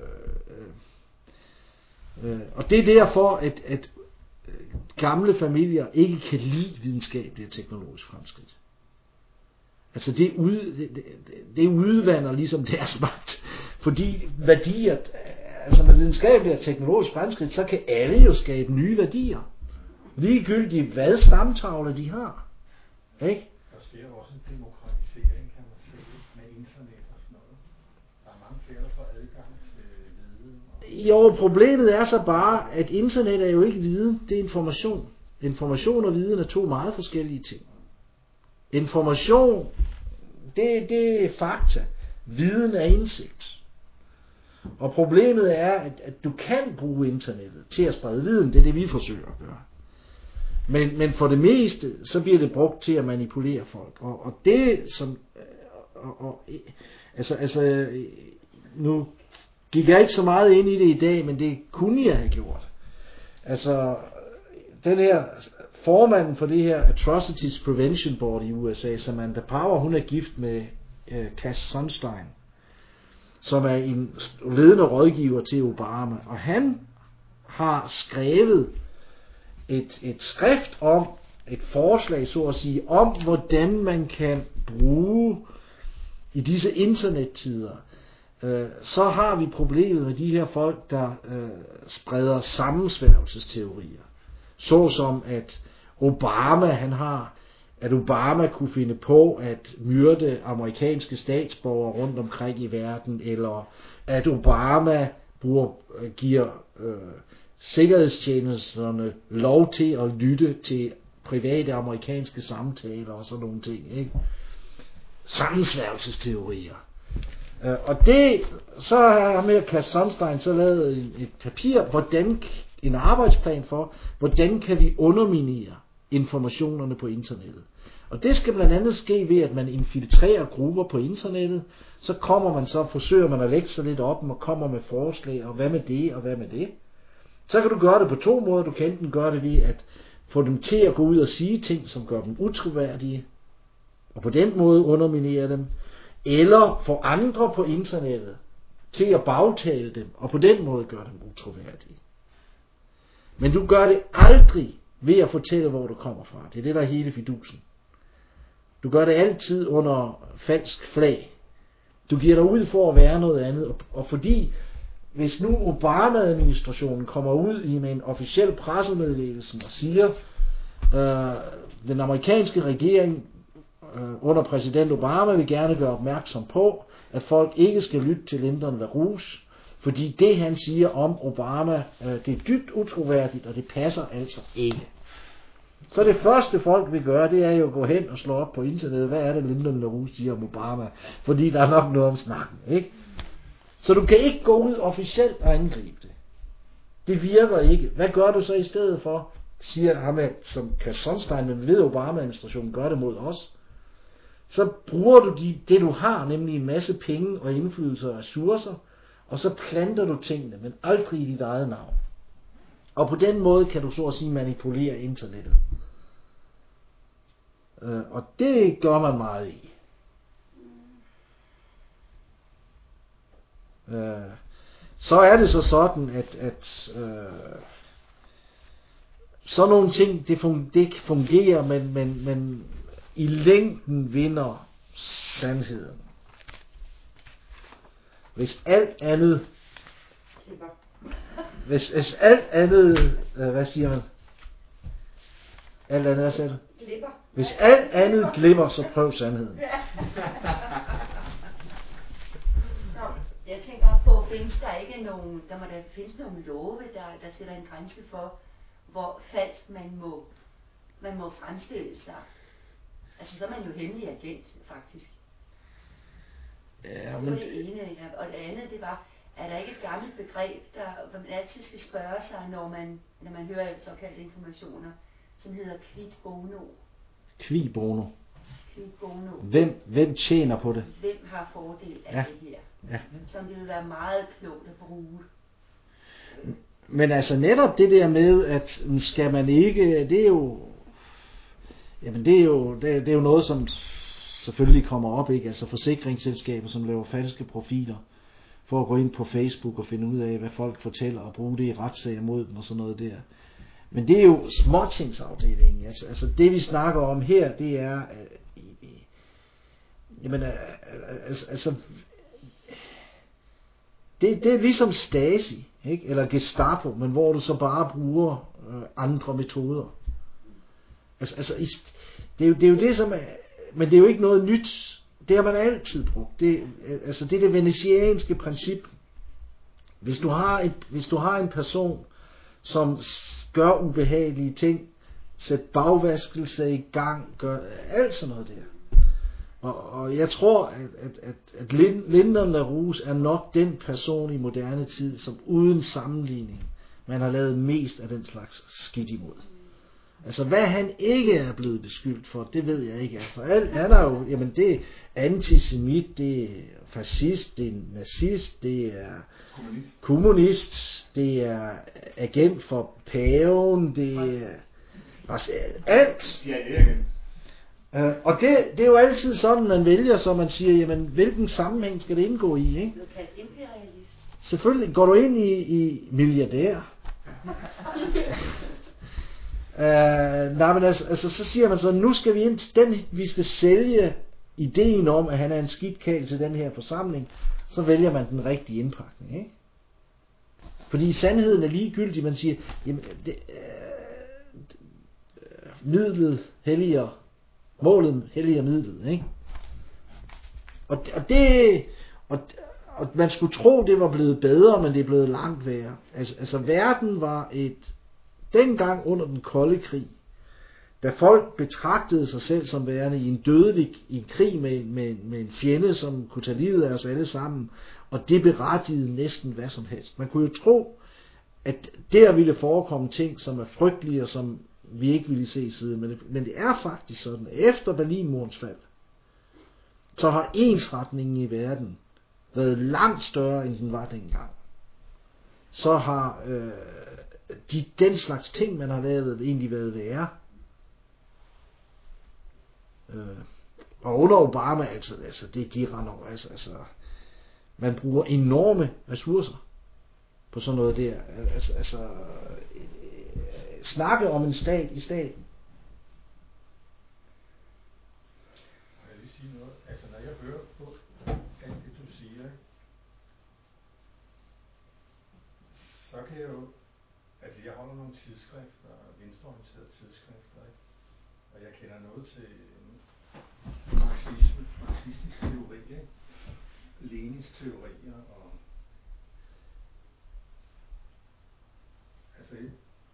S1: øh, og det er derfor at, at gamle familier ikke kan lide videnskabelig og teknologisk fremskridt. Altså det, ud, det, det, det udvander ligesom deres magt. Fordi værdier, altså med videnskabelig og teknologisk fremskridt, så kan alle jo skabe nye værdier. Ligegyldigt hvad stamtavler de har. Ikke?
S4: Der sker også en demokratisering, kan man sige, med internet og sådan noget. Der er mange flere, der får adgang til viden. Og...
S1: Jo, problemet er så bare, at internet er jo ikke viden, det er information. Information og viden er to meget forskellige ting. Information, det, det er fakta. Viden er indsigt. Og problemet er, at, at du kan bruge internettet til at sprede viden. Det er det, vi forsøger at gøre. Men, men for det meste, så bliver det brugt til at manipulere folk. Og, og det som... Og, og, altså, altså, nu gik jeg ikke så meget ind i det i dag, men det kunne jeg have gjort. Altså, den her... Formanden for det her Atrocities Prevention Board i U S A, Samantha Power, hun er gift med øh, Cass Sunstein, som er en ledende rådgiver til Obama, og han har skrevet et, et skrift om, et forslag så at sige, om hvordan man kan bruge i disse internettider. Øh, så har vi problemet med de her folk, der øh, spreder sammensværgelsesteorier. Så som at Obama, han har, at Obama kunne finde på at myrde amerikanske statsborgere rundt omkring i verden, eller at Obama bruger, giver øh, sikkerhedstjenesterne lov til at lytte til private amerikanske samtaler og sådan nogle ting, ikke? Sammensværgelsesteorier. Øh, og det, så har med Cass Sunstein så lavet et, et papir, hvordan, en arbejdsplan for, hvordan kan vi underminere informationerne på internettet. Og det skal blandt andet ske ved, at man infiltrerer grupper på internettet, så kommer man så, forsøger man at lægge sig lidt op og kommer med forslag, og hvad med det, og hvad med det. Så kan du gøre det på to måder. Du kan enten gøre det ved at få dem til at gå ud og sige ting, som gør dem utroværdige, og på den måde underminere dem, eller få andre på internettet til at bagtale dem, og på den måde gøre dem utroværdige. Men du gør det aldrig ved at fortælle, hvor du kommer fra. Det er det, der er hele fidusen. Du gør det altid under falsk flag. Du giver dig ud for at være noget andet, og fordi hvis nu Obama-administrationen kommer ud i med en officiel pressemeddelelse og siger, øh, den amerikanske regering øh, under præsident Obama vil gerne gøre opmærksom på, at folk ikke skal lytte til Lyndon LaRouche, fordi det han siger om Obama, øh, det er dybt utroværdigt, og det passer altså ikke. Så det første folk vil gøre, det er jo at gå hen og slå op på internettet, hvad er det Lyndon LaRouche siger om Obama, fordi der er nok noget om snakken, ikke? Så du kan ikke gå ud officielt og angribe det. Det virker ikke. Hvad gør du så i stedet for? Siger ham, som Cass Sunstein, men ved Obama-administrationen gør det mod os. Så bruger du de, det du har, nemlig en masse penge og indflydelse og ressourcer, og så planter du tingene, men aldrig i dit eget navn. Og på den måde kan du så at sige manipulere internettet. Øh, og det gør man meget i. Øh, så er det så sådan, at, at øh, sådan nogle ting, det, fun- det fungerer, men, men, men i længden vinder sandheden. Hvis alt andet, hvis, hvis alt andet, øh, hvad siger man? Alt andet, hvad siger du?
S2: Glipper.
S1: Hvis alt andet glipper, så prøv sandheden.
S2: Jeg tænker på, findes der ikke nogen, der må der findes nogle love, der, der sætter en grænse for, hvor falsk man må, man må fremstille sig. Altså, så er man jo hemmelig agent, faktisk.
S1: Ja,
S2: men...
S1: men...
S2: Det ene, ja. Og det andet, det var, er der ikke et gammelt begreb, der, hvor man altid skal spørge sig, når man, når man hører såkaldte informationer, som hedder quid bono.
S1: Qui bono.
S2: Quid bono.
S1: Hvem, hvem tjener på det?
S2: Hvem har fordel af
S1: ja.
S2: det her?
S1: Ja.
S2: Som det vil være meget klogt at bruge.
S1: Men altså netop det der med, at skal man ikke, det er jo, jamen det er jo, det er, det er jo noget, som selvfølgelig kommer op, ikke? Altså forsikringsselskaber, som laver falske profiler, for at gå ind på Facebook og finde ud af, hvad folk fortæller, og bruge det i retssager mod dem og sådan noget der. Men det er jo småtingsafdelingen. Altså, altså det vi snakker om her, det er, øh, øh, jamen øh, altså, altså det, det er ligesom Stasi, ikke? Eller Gestapo, men hvor du så bare bruger øh, andre metoder. Altså, altså det, er jo, det er jo det som er, men det er jo ikke noget nyt. Det har man altid brugt. Det, altså det er det venetianske princip. Hvis du har et, hvis du har en person, som gør ubehagelige ting, sæt bagvaskelse i gang, gør alt sådan noget der. Og, og jeg tror, at, at, at, at Lyndon LaRouche er nok den person i moderne tid, som uden sammenligning, man har lavet mest af den slags skidt imod. Altså hvad han ikke er blevet beskyldt for, det ved jeg ikke. Altså han er jo, jamen det er antisemit, det er fascist, det er nazist, det er kommunist, kommunist det er agent for paven, det er altså alt. Uh, og det, det er jo altid sådan, man vælger, så man siger, jamen hvilken sammenhæng skal det indgå i, ikke? Selvfølgelig går du ind i, i milliardær. Uh, nej, men altså, altså, så siger man så, nu skal vi ind til den, vi skal sælge ideen om, at han er en skidtkæl til den her forsamling, så vælger man den rigtige indpakning, ikke? Fordi sandheden er ligegyldig, man siger, jamen, det, uh, midlet helliger, målet helliger midlet, ikke? Og, og det, og, og man skulle tro, det var blevet bedre, men det er blevet langt værre. Altså, altså verden var et, dengang under den kolde krig, Da folk betragtede sig selv som værende i en dødelig i en krig med, med, med en fjende, som kunne tage livet af os alle sammen, og det berettigede næsten hvad som helst. Man kunne jo tro, at der ville forekomme ting, som er frygtelige, og som vi ikke ville se siden. Men det, men det er faktisk sådan, at efter Berlinmurens fald, så har ensretningen i verden været langt større, end den var dengang. Så har øh, de, den slags ting, man har lavet, egentlig været værre. Øh, og under Obama, altså, altså det de render, altså, altså, man bruger enorme ressourcer på sådan noget der. Altså, altså øh, snakke om en stat i staten.
S4: Jeg vil sige noget. Altså, når jeg hører på alt det, du siger, så kan jeg jo, altså jeg holder nogle tidsskrifter, venstreorienterede tidsskrifter, ikke? Og jeg kender noget til marxisme, marxistisk teori, ikke? Lenins teorier, og altså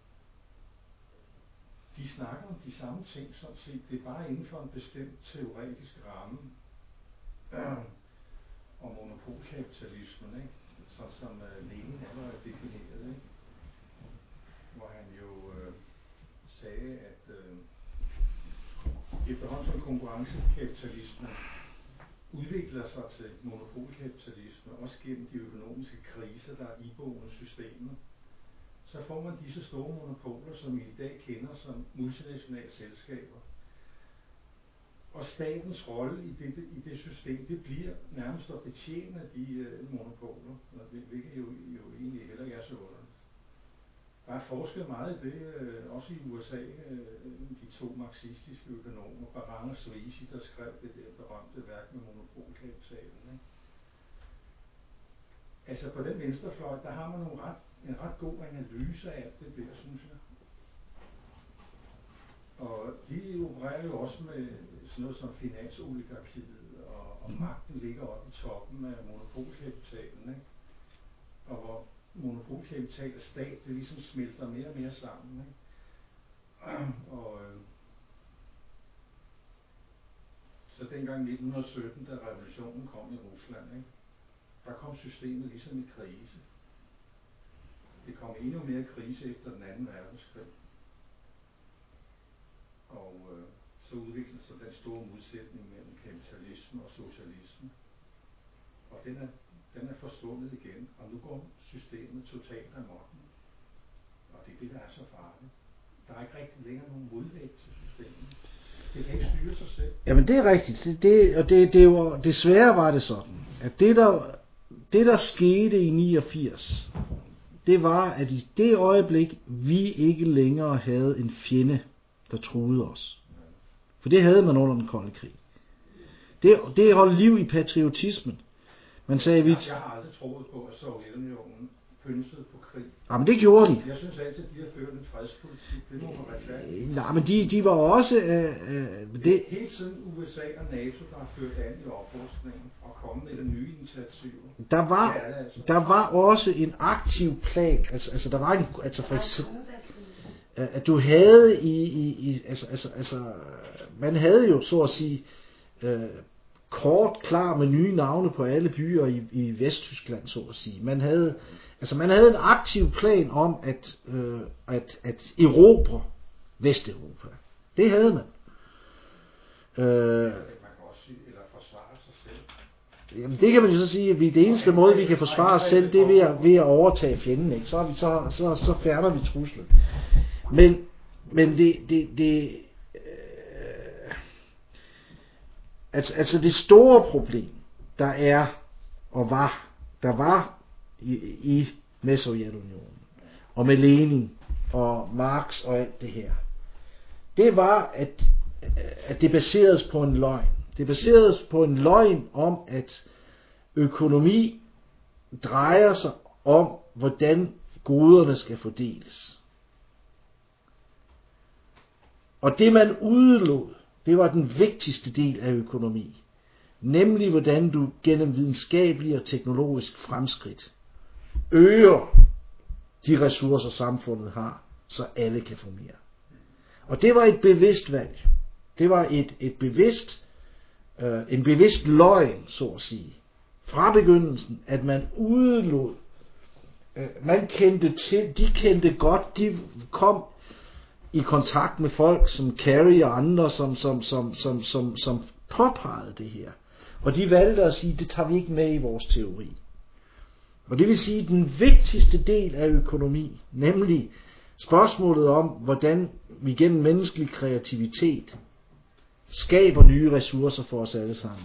S4: de snakker om de samme ting, sådan set. Det er bare inden for en bestemt teoretisk ramme øh, om monopolkapitalismen, ikke? Så som uh, Lenin allerede definerede, ikke? Hvor han jo øh, sagde, at øh, efterhånden som konkurrencekapitalismen udvikler sig til monopolkapitalisme, også gennem de økonomiske kriser, der er iboende systemet, så får man disse store monopoler, som vi i dag kender som multinationale selskaber. Og statens rolle i det, i det system, det bliver nærmest at betjene de uh, monopoler, hvilket jo, jo egentlig heller ikke er så underligt. Der er forsket meget i det, uh, også i U S A, uh, de to marxistiske økonomer, Barang og Swayze, der skrev det der berømte værk med monopolkapitalen. Ikke? Altså på den venstrefløj, der har man nogle ret, en ret god analyse af alt det der, synes jeg. Og de opererer jo også med sådan noget som finansoligarkiet, og, og magten ligger oppe i toppen af monopolkapitalen, ikke? Og hvor monopolkapital og stat, det ligesom smelter mere og mere sammen, ikke? Og øh, så dengang nitten sytten, da revolutionen kom i Rusland, ikke? Der kom systemet ligesom i krise. Det kom endnu mere krise efter den anden verdenskrig. Og øh, så udviklede sig den store modsætning mellem kapitalisme og socialisme. Og den er, den er forsvundet igen, og nu går systemet totalt amok. Og det er det, der er så farligt. Der er ikke rigtig længere nogen modvægt til systemet. Det kan ikke styre sig selv.
S1: Jamen det er rigtigt. Det, det, og det, det var, desværre var det sådan, at det der, det der skete i niogfirs, det var, at i det øjeblik, vi ikke længere havde en fjende, der truede os. For det havde man under den kolde krig. Det, det holdt liv i patriotismen. Man sagde, vi...
S4: Jeg, jeg har aldrig troet på, at Sovjetunionen pynsede på krig.
S1: Jamen det gjorde de.
S4: Jeg synes altid, at de har ført en fredspolitik. Det må man retfærdigt.
S1: Nej, men de, de var også... Øh, øh, det...
S4: Helt siden U S A og NATO, der har ført an i oprustningen og kommet med de nye initiativer.
S1: Der var,
S4: det altså.
S1: der var også en aktiv plan. Altså, altså der var en... Altså for eksempel, at du havde i... i, i altså, altså, altså, man havde jo, så at sige... Øh, kort klar med nye navne på alle byer i, i Vesttyskland, så at sige. Man havde, altså man havde en aktiv plan om at, øh, at, at erobre Vesteuropa. Det havde man. Øh,
S4: man kan også sige, eller forsvare sig selv.
S1: Jamen det kan man jo så sige, at vi, det eneste måde, vi kan forsvare os selv, det er ved at, ved at overtage fjenden. Ikke? Så, er vi, så, så, så fjerner vi truslen. Men, men det... det, det Altså, altså det store problem, der er og var, der var i, i med Sovjetunionen, og med Lenin og Marx og alt det her, det var, at, at det baseredes på en løgn. Det baseredes på en løgn om, at økonomi drejer sig om, hvordan goderne skal fordeles. Og det man udelod, det var den vigtigste del af økonomi. Nemlig hvordan du gennem videnskabelig og teknologisk fremskridt øger de ressourcer samfundet har, så alle kan få mere. Og det var et bevidst valg. Det var et, et bevidst, øh, en bevidst løgn, så at sige. Fra begyndelsen, at man udelod. Øh, man kendte til, de kendte godt, de kom i kontakt med folk som Carey og andre, som, som, som, som, som, som påpegede det her. Og de valgte at sige, det tager vi ikke med i vores teori. Og det vil sige, at den vigtigste del af økonomi, nemlig spørgsmålet om, hvordan vi gennem menneskelig kreativitet skaber nye ressourcer for os alle sammen.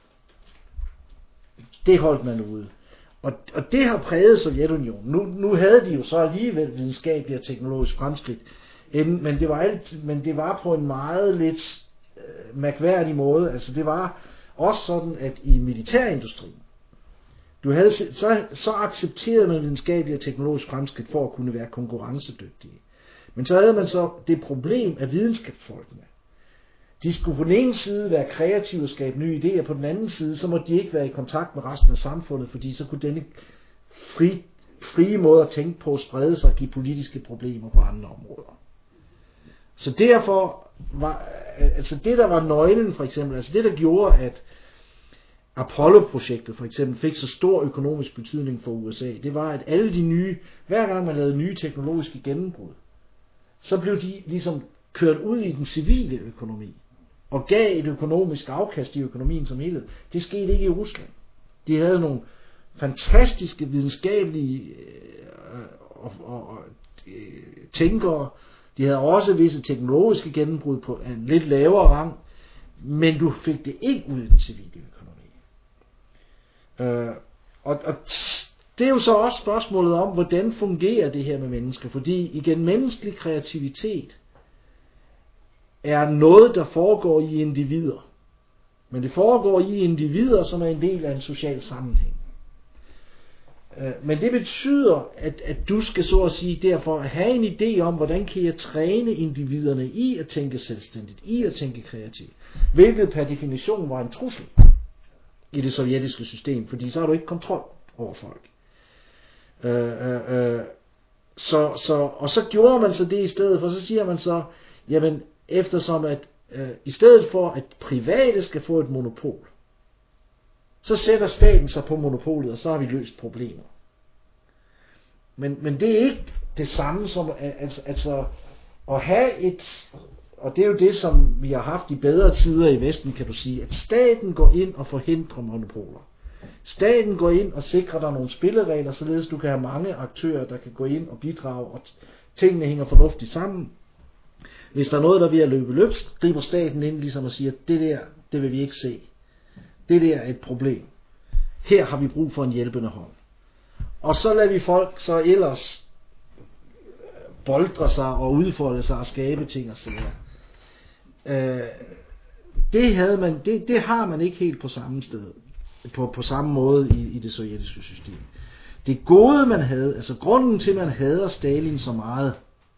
S1: Det holdt man ude. Og, og det har præget Sovjetunionen. Nu, nu havde de jo så alligevel videnskabelig og teknologisk fremskridt, men det var alt, men det var på en meget lidt øh, mærkværdig måde. Altså det var også sådan, at i militærindustrien, du havde, så, så accepterede man videnskabelig og teknologisk fremskridt for at kunne være konkurrencedygtige. Men så havde man så det problem af videnskabsfolkene. De skulle på den ene side være kreative og skabe nye idéer, på den anden side, så må de ikke være i kontakt med resten af samfundet, fordi så kunne denne fri, frie måde at tænke på sprede sig og give politiske problemer på andre områder. Så derfor var, altså det der var nøglen for eksempel, altså det der gjorde, at Apollo-projektet for eksempel fik så stor økonomisk betydning for U S A, det var, at alle de nye, hver gang man lavede nye teknologiske gennembrud, så blev de ligesom kørt ud i den civile økonomi, og gav et økonomisk afkast i økonomien som helhed. Det skete ikke i Rusland. De havde nogle fantastiske videnskabelige øh, og, og, og, øh, tænkere. De havde også visse teknologiske gennembrud på en lidt lavere rang, men du fik det ikke ud i den civile økonomi. Øh, og, og det er jo så også spørgsmålet om, hvordan fungerer det her med mennesker, fordi igen, menneskelig kreativitet er noget, der foregår i individer. Men det foregår i individer, som er en del af en social sammenhæng. Men det betyder, at, at du skal så at sige derfor have en idé om, hvordan kan jeg træne individerne i at tænke selvstændigt, i at tænke kreativt. Hvilket per definition var en trussel i det sovjetiske system, fordi så har du ikke kontrol over folk. Øh, øh, øh, så, så, og så gjorde man så det i stedet for, så siger man så, jamen eftersom at øh, i stedet for at private skal få et monopol, så sætter staten sig på monopolet, og så har vi løst problemer. Men, men det er ikke det samme som altså, altså at have et, og det er jo det som vi har haft i bedre tider i Vesten, kan du sige, at staten går ind og forhindrer monopoler. Staten går ind og sikrer dig nogle spilleregler, således du kan have mange aktører, der kan gå ind og bidrage, og tingene hænger fornuftigt sammen. Hvis der er noget, der er ved at løbe løbsk, griber staten ind ligesom og siger, det der, det vil vi ikke se. Det der er et problem. Her har vi brug for en hjælpende hånd. Og så lader vi folk så ellers boldre sig og udfolde sig og skabe ting og sådan noget. Øh, det, havde man, det, det har man ikke helt på samme sted, på, på samme måde i, i det sovjetiske system. Det gode man havde, altså grunden til man hader Stalin så meget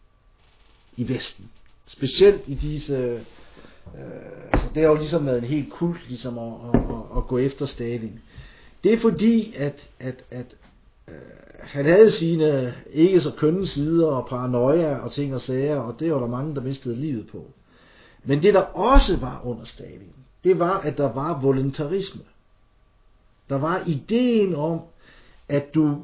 S1: i Vesten, specielt i disse, øh, altså det er jo ligesom været en helt kult ligesom at, at, at, at gå efter Stalin. Det er fordi at, at, at øh, han havde sine ikke så kønne sider og paranoia og ting og sager, og det var der mange der mistede livet på. Men det der også var under Stalin, det var at der var voluntarisme. Der var ideen om at du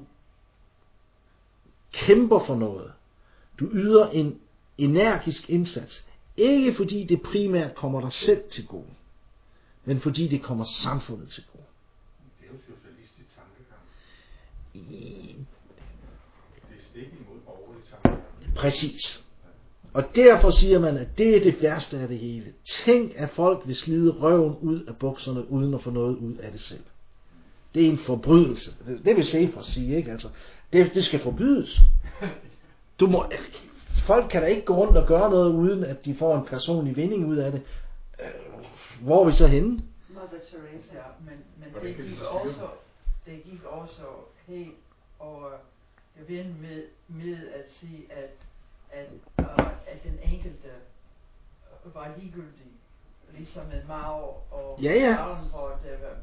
S1: kæmper for noget. Du yder en energisk indsats. Ikke fordi det primært kommer dig selv til gode, men fordi det kommer samfundet til gode.
S4: Det er jo socialistisk tankegang.
S1: I...
S4: Det er stik imod borgerlig tankegang.
S1: Præcis. Og derfor siger man, at det er det værste af det hele. Tænk, at folk vil slide røven ud af bukserne, uden at få noget ud af det selv. Det er en forbrydelse. Det vil Cepos sige, ikke? Altså, det, det skal forbydes. Du må... Folk kan da ikke gå rundt og gøre noget, uden at de får en personlig vinding ud af det. Hvor er vi så henne?
S5: Mother Teresa, men, men det gik også, det gik også helt over gevind med, med at sige, at, at, uh, at den enkelte var ligegyldig. Ligesom med Mao og
S1: ja, ja.
S5: Stalin, hvor der var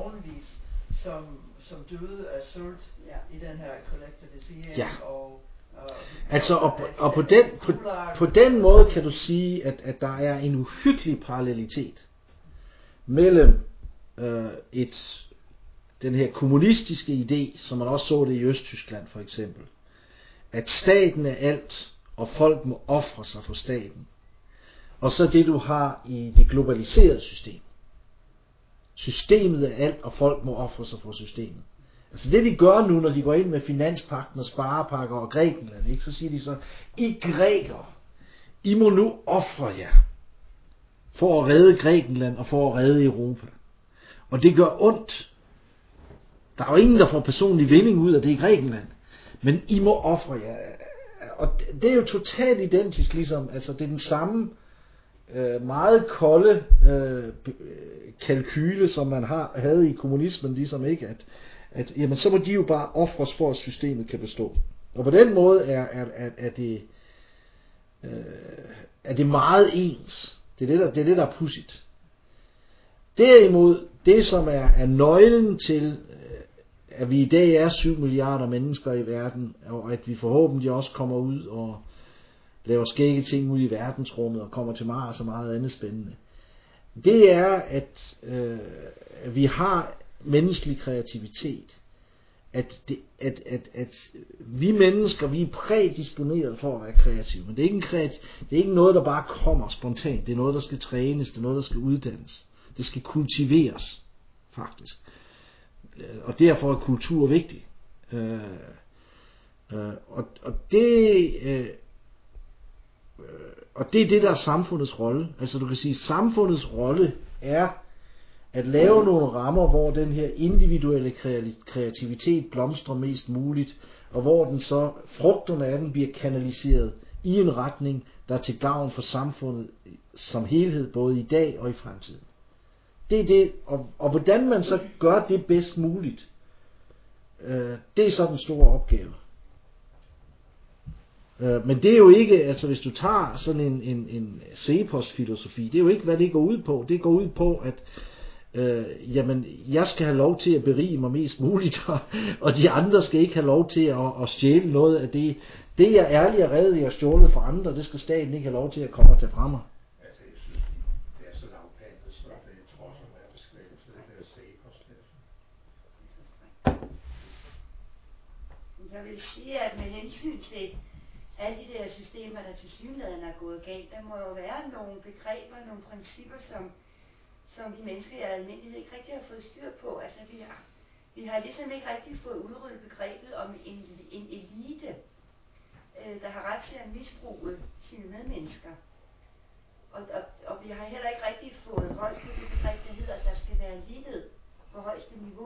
S5: millionvis, som, som døde af sult ja. i den her kollektivisering,
S1: ja.
S5: og
S1: Altså, og, og på, den, på, på den måde kan du sige, at, at der er en uhyggelig parallelitet mellem øh, et, den her kommunistiske idé, som man også så det i Østtyskland for eksempel, at staten er alt, og folk må ofre sig for staten, og så det du har i det globaliserede system. Systemet er alt, og folk må ofre sig for systemet. Altså det de gør nu, når de går ind med finanspagten og sparepakker og Grækenland, ikke, så siger de så, I grækere, I må nu ofre jer for at redde Grækenland og for at redde Europa. Og det gør ondt. Der er jo ingen, der får personlig vinding ud af det i Grækenland. Men I må ofre jer. Og det er jo totalt identisk ligesom, altså det er den samme øh, meget kolde øh, kalkyle, som man har, havde i kommunismen, ligesom ikke, at at jamen, så må de jo bare ofres for, at systemet kan bestå. Og på den måde er, er, er, er, det, øh, er det meget ens. Det er det, der, det er, det, der er pudsigt. Derimod, det som er, er nøglen til, at vi i dag er syv milliarder mennesker i verden, og at vi forhåbentlig også kommer ud og laver skægge ting ud i verdensrummet, og kommer til Mars og meget andet spændende, det er, at, øh, at vi har menneskelig kreativitet, at, det, at, at, at vi mennesker, vi er prædisponeret for at være kreative, men det er, ikke en kreativ, det er ikke noget, der bare kommer spontant, det er noget, der skal trænes, det er noget, der skal uddannes, det skal kultiveres, faktisk. Og derfor er kultur vigtig. Øh, øh, og, og, det, øh, og det er det, der er samfundets rolle. Altså du kan sige, samfundets rolle er at lave nogle rammer, hvor den her individuelle kreativitet blomstrer mest muligt, og hvor den så, frugterne af den bliver kanaliseret i en retning, der er til gavn for samfundet som helhed, både i dag og i fremtiden. Det er det, og, og hvordan man så gør det bedst muligt, øh, det er så den store opgave. Øh, men det er jo ikke, altså hvis du tager sådan en, en, en Cepos-filosofi, det er jo ikke, hvad det går ud på. Det går ud på, at øh, jamen, jeg skal have lov til at berige mig mest muligt, og, og de andre skal ikke have lov til at, at stjæle noget af det. Det jeg ærligt og redelig har stjålet for andre, det skal staten ikke have lov til at komme og tage fra mig.
S2: Jeg vil sige, at med hensyn til alle de der systemer, der til synligheden er gået galt, der må jo være nogle begreber, nogle principper, som, som vi mennesker i almindelighed ikke rigtig har fået styr på. Altså vi har, vi har ligesom ikke rigtig fået udryddet begrebet om en, en elite, øh, der har ret til at misbruge sine medmennesker. Og, og, og vi har heller ikke rigtig fået hold på det begreb, der hedder, at der skal være lighed på højeste niveau.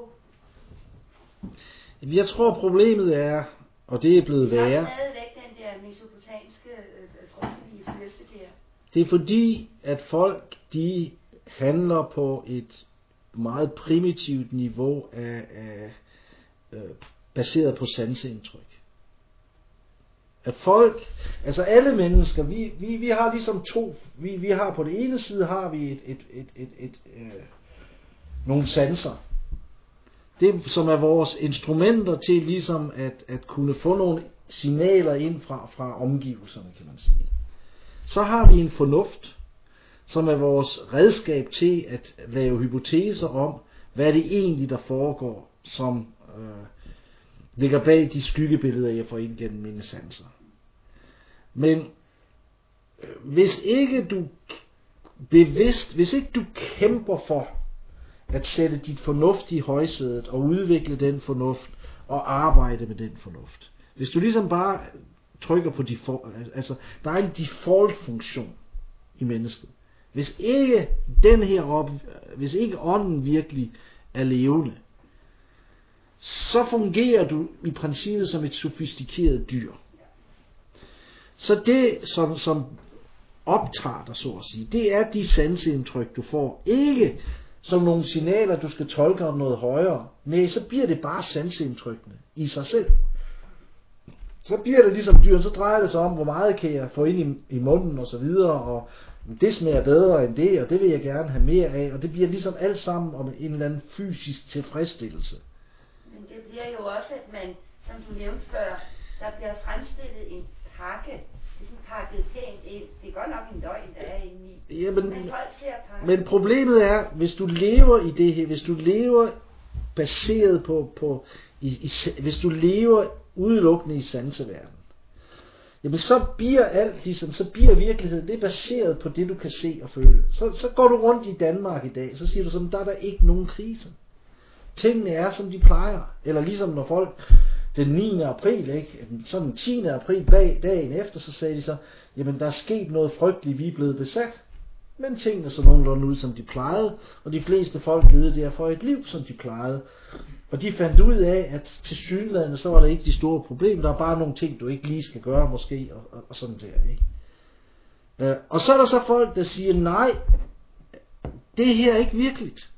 S1: Jeg tror problemet er, og det er blevet værre.
S2: Jeg har stadigvæk den der mesopotamiske øh, frygtelige fyrste der.
S1: Det er fordi, at folk, de handler på et meget primitivt niveau af, af øh, baseret på sanseindtryk. At folk, altså alle mennesker, vi, vi, vi har ligesom to, vi, vi har på det ene side har vi et, et, et, et, et, øh, nogle sanser. Det som er vores instrumenter til ligesom at, at kunne få nogle signaler ind fra, fra omgivelserne, kan man sige. Så har vi en fornuft, som er vores redskab til at lave hypoteser om, hvad det egentlig der foregår, som øh, ligger bag de skyggebilleder, jeg får ind gennem mine sanser. Men øh, hvis ikke du bevidst, hvis ikke du kæmper for at sætte dit fornuft i højsædet og udvikle den fornuft og arbejde med den fornuft. Hvis du ligesom bare trykker på default, altså der er en default funktion i mennesket. Hvis ikke den her op, hvis ikke ånden virkelig er levende, så fungerer du i princippet som et sofistikeret dyr. Så det som, som optager dig, så at sige, det er de sanseindtryk du får, ikke som nogle signaler, du skal tolke om noget højere. Nej, så bliver det bare sanseindtrykkene i sig selv. Så bliver det ligesom dyr, så drejer det sig om, hvor meget kan jeg få ind i, i munden og så videre, og det smager bedre end det, og det vil jeg gerne have mere af, og det bliver ligesom alt sammen om en eller anden fysisk tilfredsstillelse.
S2: Men det bliver jo også, at man, som du nævnte før, der bliver fremstillet en pakke. Det er sådan pakket pænt ind. Det er godt nok en løgn, der er inde i.
S1: Ja, men,
S2: men folk ser pakken.
S1: men problemet er, hvis du lever i det her, hvis du lever baseret på, på i, i, hvis du lever udelukkende i sanseverdenen, jamen så bliver alt ligesom, så bliver virkeligheden, det er baseret på det, du kan se og føle. Så, så går du rundt i Danmark i dag, så siger du sådan, der er der ikke nogen krise. Tingene er, som de plejer. Eller ligesom når folk den niende april, ikke, sådan den tiende april bag, dagen efter, så sagde de så, jamen der er sket noget frygteligt, vi er blevet besat. Men tingene så nogenlunde ud, som de plejede, og de fleste folk levede derfor et liv, som de plejede. Og de fandt ud af, at til synligheden, så var der ikke de store problemer, der er bare nogle ting, du ikke lige skal gøre måske, og, og, og sådan der, ikke? Øh, og så er der så folk, der siger, nej, det her er ikke virkeligt.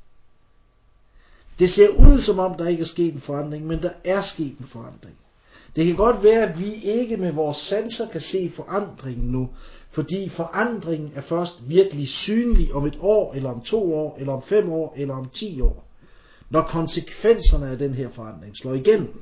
S1: Det ser ud som om, der ikke er sket en forandring, men der er sket en forandring. Det kan godt være, at vi ikke med vores sanser kan se forandringen nu, fordi forandringen er først virkelig synlig om et år, eller om to år, eller om fem år, eller om ti år, når konsekvenserne af den her forandring slår igennem.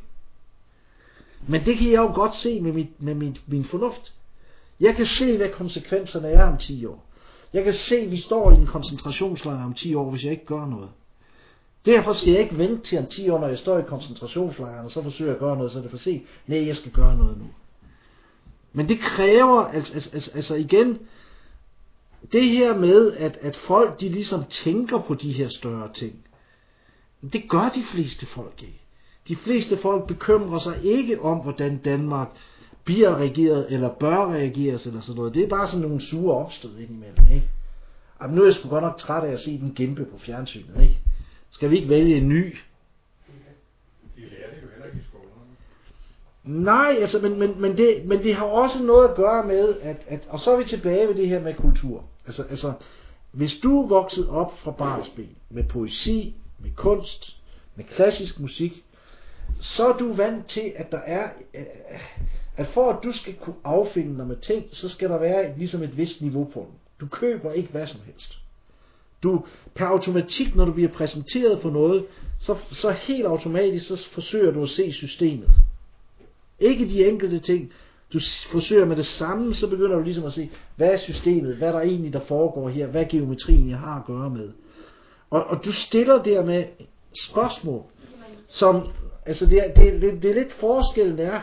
S1: Men det kan jeg jo godt se med, mit, med min, min fornuft. Jeg kan se, hvad konsekvenserne er om ti år. Jeg kan se, at vi står i en koncentrationslejr om ti år, hvis jeg ikke gør noget. Derfor skal jeg ikke vente til om ti år, når jeg står i koncentrationslejren, og så forsøger jeg at gøre noget, så er det for sent. Nej, jeg skal gøre noget nu. Men det kræver, altså, altså, altså igen, det her med, at, at folk de ligesom tænker på de her større ting. Det gør de fleste folk ikke. De fleste folk bekymrer sig ikke om, hvordan Danmark bliver reageret, eller bør reageres, eller sådan noget. Det er bare sådan nogle sure opstød indimellem, ikke? Jamen, nu er jeg sgu godt nok træt af at se den gæmpe på fjernsynet, ikke? Skal vi ikke vælge en ny?
S4: De lærer det jo heller ikke i skolerne.
S1: Nej, altså, men, men, men, det, men det har også noget at gøre med, at, at, og så er vi tilbage ved det her med kultur. Altså, altså hvis du er vokset op fra barnsben med poesi, med kunst, med klassisk musik, så er du vant til, at der er, at for at du skal kunne affinde dig med ting, så skal der være ligesom et vist niveau på den. Du køber ikke hvad som helst. Du, per automatik, når du bliver præsenteret for noget, så, så helt automatisk, så forsøger du at se systemet. Ikke de enkelte ting. Du forsøger med det samme, så begynder du ligesom at se, hvad er systemet, hvad er der egentlig, der foregår her, hvad er geometrien, jeg har at gøre med. Og, og du stiller der med spørgsmål, som, altså det er, det, det, det er lidt forskellen er,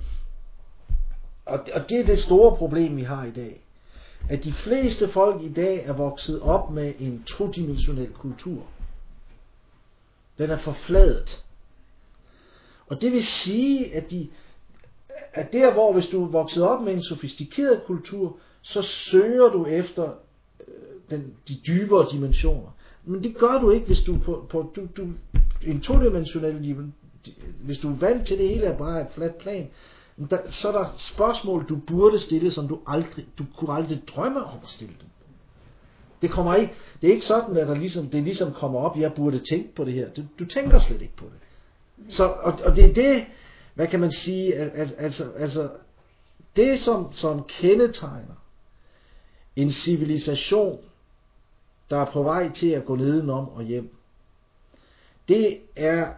S1: og, og det er det store problem, vi har i dag. At de fleste folk i dag er vokset op med en todimensionel kultur. Den er forfladet. Og det vil sige, at, de, at der hvor hvis du er vokset op med en sofistikeret kultur, så søger du efter den, de dybere dimensioner. Men det gør du ikke, hvis du på, på du, du, en todimensionel, hvis du er vant til det hele er bare et fladt plan, der, så er der spørgsmål, du burde stille, som du aldrig, du kunne aldrig drømme om at stille dem. Det kommer ikke, det er ikke sådan, at der ligesom, det ligesom kommer op, jeg burde tænke på det her. Du, du tænker slet ikke på det. Så, og, og det er det, hvad kan man sige, at, altså, altså, det som, som kendetegner en civilisation, der er på vej til at gå nedenom og hjem, det er,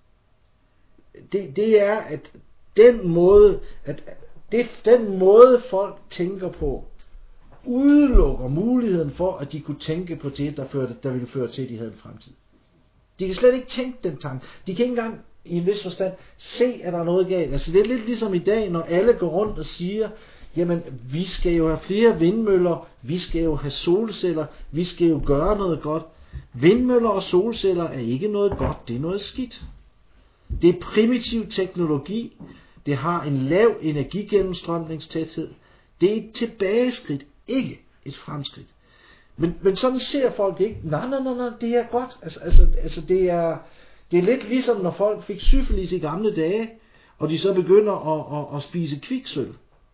S1: det, det er, at den måde, at det, den måde folk tænker på, udelukker muligheden for, at de kunne tænke på det, der, førte, der ville føre til, at de havde en fremtid. De kan slet ikke tænke den tanke. De kan ikke engang i en vis forstand se, at der er noget galt. Altså det er lidt ligesom i dag, når alle går rundt og siger, jamen vi skal jo have flere vindmøller, vi skal jo have solceller, vi skal jo gøre noget godt. Vindmøller og solceller er ikke noget godt, det er noget skidt. Det er primitiv teknologi, det har en lav energigennemstrømningstæthed, det er et tilbageskridt, ikke et fremskridt. Men, men sådan ser folk ikke. Nej, nej, nej, nej, det er godt. Altså, altså, altså det, er, det er lidt ligesom når folk fik syfilis i gamle dage, og de så begynder at, at, at spise kviksølv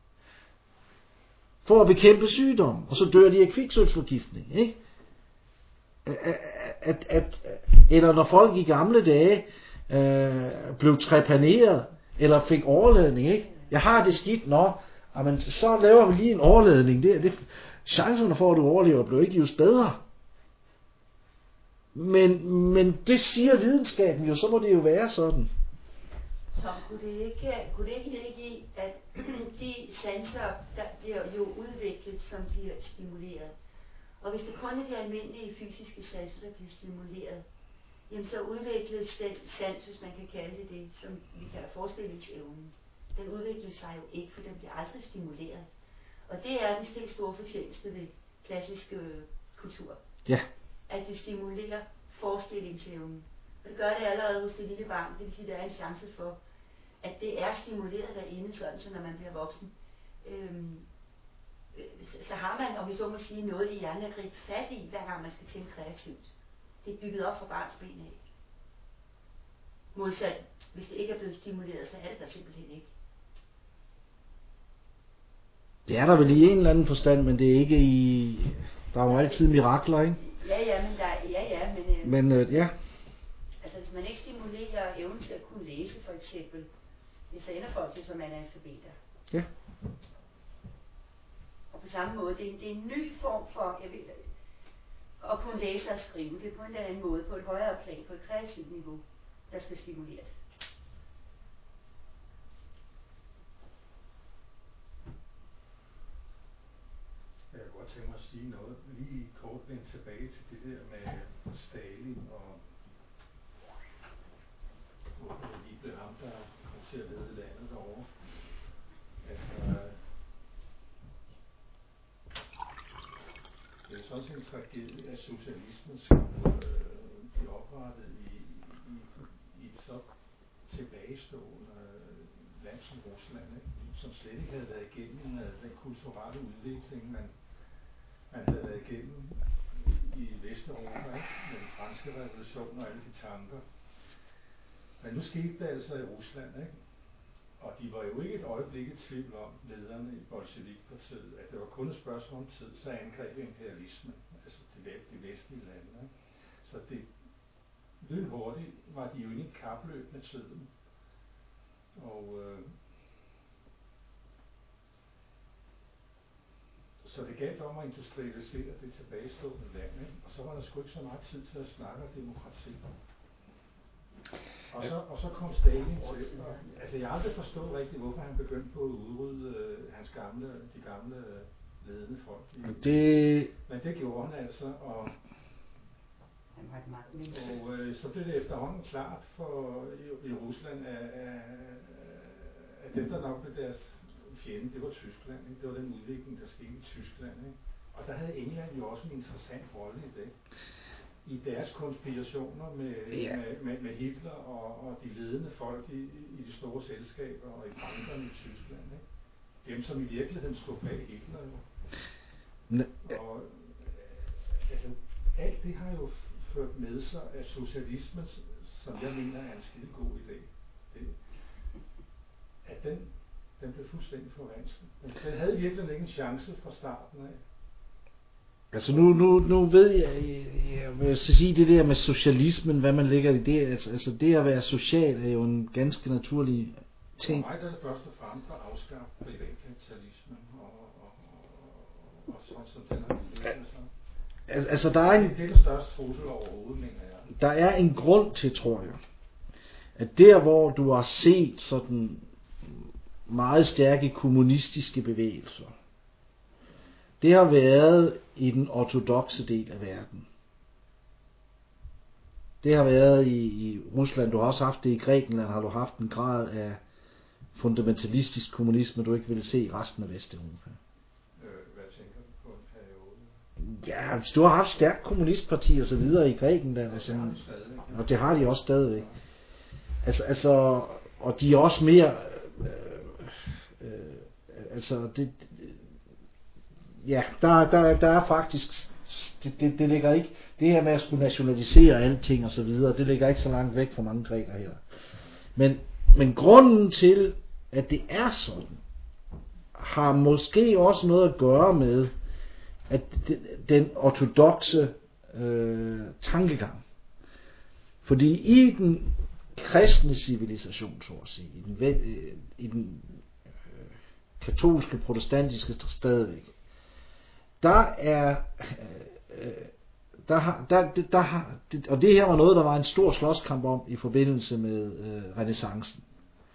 S1: for at bekæmpe sygdom, og så dør de af kviksølvforgiftning, ikke? At, at, at, eller når folk i gamle dage øh, blev trepaneret, eller fik overladning, ikke? Jeg har det skidt, nå, men så laver vi lige en overladning. Det, det, chancerne for, at du overlever, blev ikke just bedre. Men, men det siger videnskaben jo, så må det jo være sådan.
S2: Tom, kunne det ikke, kunne det ikke ligge i, at de sanser, der bliver jo udviklet, som bliver stimuleret? Og hvis det kun er de almindelige fysiske sanser, der bliver stimuleret, jamen så udvikles den sans, hvis man kan kalde det det, som vi kalder forestillingsevnen. Den udvikler sig jo ikke, for den bliver aldrig stimuleret. Og det er den helt store fortjeneste ved klassisk øh, kultur.
S1: Ja.
S2: At det stimulerer forestillingsevnen. Og det gør det allerede hos det lille barn. Det vil sige, at der er en chance for, at det er stimuleret derinde, sådan så når man bliver voksen, øhm, så, så har man, om vi så må sige, noget i hjernen at gribe fat i, hver gang man skal tænke kreativt. Det er bygget op fra barns ben af. Modsat, hvis det ikke er blevet stimuleret, så er det der simpelthen ikke.
S1: Det er der vel i en eller anden forstand, men det er ikke i... Der er jo altid mirakler, ikke?
S2: Ja, ja, men der er... Ja, ja, men... Øh,
S1: men øh, ja.
S2: Altså, hvis man ikke stimulerer evnen til at kunne læse, for eksempel, så ender folk det som analfabeter.
S1: Ja.
S2: Og på samme måde, det er, det er en ny form for... Jeg ved, at kunne læse og skrive, det er på en eller anden måde, på et højere plan, på et kreativt niveau, der skal stimuleres.
S4: Jeg kunne godt tænke mig at sige noget, lige kort vende tilbage til det der med Stalin og hvor det lige blev ham, der kom til at lede landet derovre. Altså, det er sådan set en tragedie, at socialismen skulle øh, blive oprettet i, i, i et så tilbagestående land som Rusland, ikke? Som slet ikke havde været igennem uh, den kulturelle udvikling, man, man havde været igennem i Vesteuropa, ikke? Med den franske revolution og alle de tanker. Men nu skete det altså i Rusland, ikke? Og de var jo ikke et øjeblik i tvivl om, lederne i Bolsjevik-partiet, at det var kun et spørgsmål om tid, så angreb imperialismen, altså de, de vestlige lande, ikke? Så det lynhurtigt var de jo inde i et kapløb med tiden. Og øh, så det galt om at industrialisere det tilbagestående land, ikke? Og så var der sgu ikke så meget tid til at snakke om demokrati. Og så, og så kom Stalin til. Og, altså jeg har aldrig forstået rigtigt, hvorfor han begyndte på at udrydde øh, hans gamle, de gamle øh, ledende folk. I,
S1: det...
S4: Men det gjorde han altså, og, og øh, så blev det efterhånden klart for i, i Rusland, at, at, at dem, der nok blev deres fjende, det var Tyskland. Ikke? Det var den udvikling, der skete i Tyskland. Ikke? Og der havde England jo også en interessant rolle i det. I deres konspirationer med, ja. med, med, med Hitler og, og de ledende folk i, i de store selskaber og i bankerne i Tyskland. Ikke? Dem, som i virkeligheden stod bag Hitler. Jo. Ne- og altså, alt det har jo ført med sig, at socialismen, som jeg mener er en skide god idé, det, at den, den blev fuldstændig forvansket. Den havde virkelig ikke en chance fra starten af.
S1: Altså nu, nu, nu ved jeg, jeg vil sige det der med socialismen, hvad man lægger i det, altså, altså det at være social er jo en ganske naturlig ting.
S4: For mig er det først og fremmest at afskaffe privatkapitalismen og, og, og, og sådan som den har udviklet sig.
S1: Altså der er en,
S4: det er det største trussel overhovedet, mener jeg.
S1: Der er en grund til, tror jeg, at der hvor du har set sådan meget stærke kommunistiske bevægelser, det har været i den ortodokse del af verden. Det har været i, i Rusland, du har også haft det i Grækenland, har du haft en grad af fundamentalistisk kommunisme, du ikke ville se i resten af Vesteuropa.
S4: Øh, hvad tænker du på en periode?
S1: Ja, du har haft stærkt kommunistparti og så videre i Grækenland, og, sådan,
S4: det
S1: og det har de også stadigvæk. Altså, altså og de er også mere, øh, øh, altså det, ja, der, der, der er faktisk, det, det, det ligger ikke, det her med at skulle nationalisere alting og så videre, det ligger ikke så langt væk fra mange grækere heller. Men, men grunden til, at det er sådan, har måske også noget at gøre med, at den ortodokse øh, tankegang. Fordi i den kristne civilisation, så at sige, i den, øh, i den øh, katolske, protestantiske stadigvæk, der er øh, der har, der, der har, og det her var noget, der var en stor slåskamp om i forbindelse med øh, renæssancen.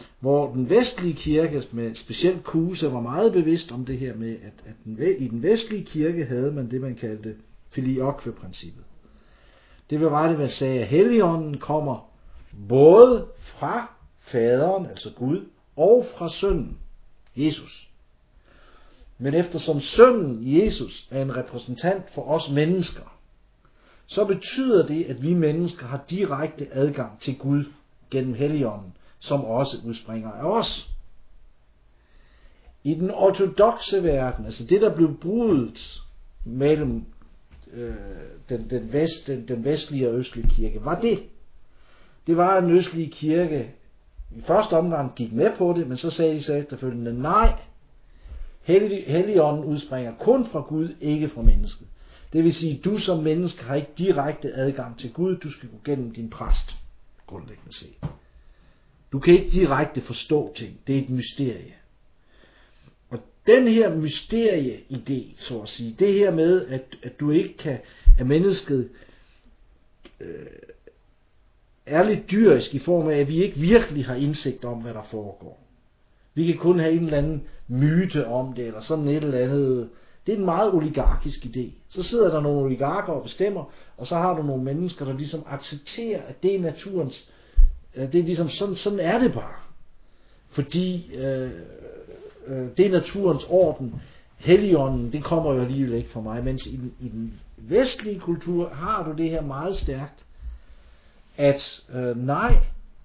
S1: Hvor den vestlige kirke, med specielt Kruse, var meget bevidst om det her med, at, at den, i den vestlige kirke havde man det, man kaldte filioque-princippet. Det var det, man sagde, at Helligånden kommer både fra faderen, altså Gud, og fra sønnen, Jesus. Men eftersom sønnen, Jesus, er en repræsentant for os mennesker, så betyder det, at vi mennesker har direkte adgang til Gud gennem Helligånden, som også udspringer af os. I den ortodokse verden, altså det, der blev brudt mellem øh, den, den, vest, den, den vestlige og østlige kirke, var det. Det var, at den østlige kirke i første omgang gik med på det, men så sagde de så efterfølgende, nej, Hellig, Helligånden udspringer kun fra Gud, ikke fra mennesket. Det vil sige, at du som menneske har ikke direkte adgang til Gud, du skal gå gennem din præst, grundlæggende set. Du kan ikke direkte forstå ting, det er et mysterie. Og den her mysterie-idé, så at sige, det her med, at, at du ikke kan, at mennesket øh, er lidt dyrisk i form af, at vi ikke virkelig har indsigt om, hvad der foregår. Vi kan kun have en eller anden myte om det, eller sådan et eller andet. Det er en meget oligarkisk idé. Så sidder der nogle oligarker og bestemmer, og så har du nogle mennesker, der ligesom accepterer, at det er naturens, det er ligesom, sådan, sådan er det bare. Fordi øh, øh, det er naturens orden. Helligånden, det kommer jo alligevel ikke fra mig, mens i den, i den vestlige kultur har du det her meget stærkt, at øh, nej,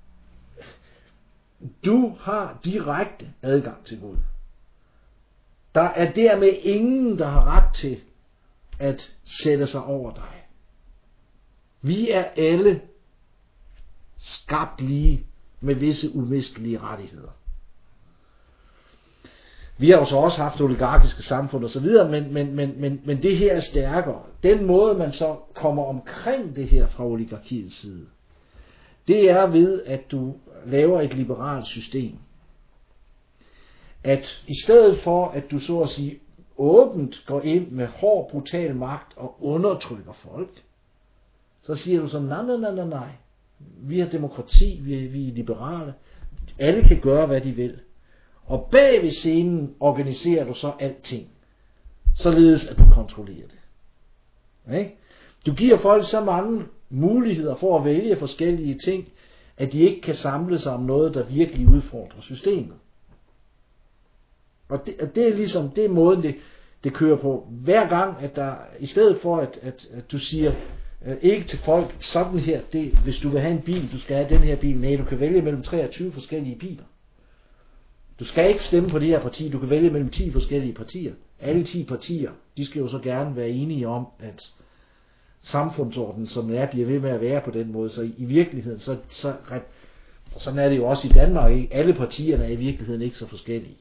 S1: du har direkte adgang til Gud. Der er dermed ingen, der har ret til at sætte sig over dig. Vi er alle skabt lige med visse umistelige rettigheder. Vi har jo så også haft oligarkiske samfund og så videre, men, men, men, men, men det her er stærkere. Den måde, man så kommer omkring det her fra oligarkiets side, det er ved, at du laver et liberalt system. At i stedet for, at du så at sige åbent går ind med hård, brutal magt og undertrykker folk, så siger du så, nej, nej, nej, nej, nej. Vi har demokrati, vi er, vi er liberale. Alle kan gøre, hvad de vil. Og bag ved scenen organiserer du så alting, således at du kontrollerer det. Okay? Du giver folk så mange muligheder for at vælge forskellige ting, at de ikke kan samle sig om noget, der virkelig udfordrer systemet. Og det, og det er ligesom, det er måden, det, det kører på. Hver gang, at der, i stedet for, at, at, at du siger, øh, ikke til folk, sådan her, det, hvis du vil have en bil, du skal have den her bil, nej, du kan vælge mellem treogtyve forskellige biler. Du skal ikke stemme på det her parti, du kan vælge mellem ti forskellige partier. Alle ti partier, de skal jo så gerne være enige om, at samfundsordenen, som det er, bliver ved med at være på den måde. Så i, i virkeligheden, så, så sådan er det jo også i Danmark, ikke? Alle partierne er i virkeligheden ikke så forskellige.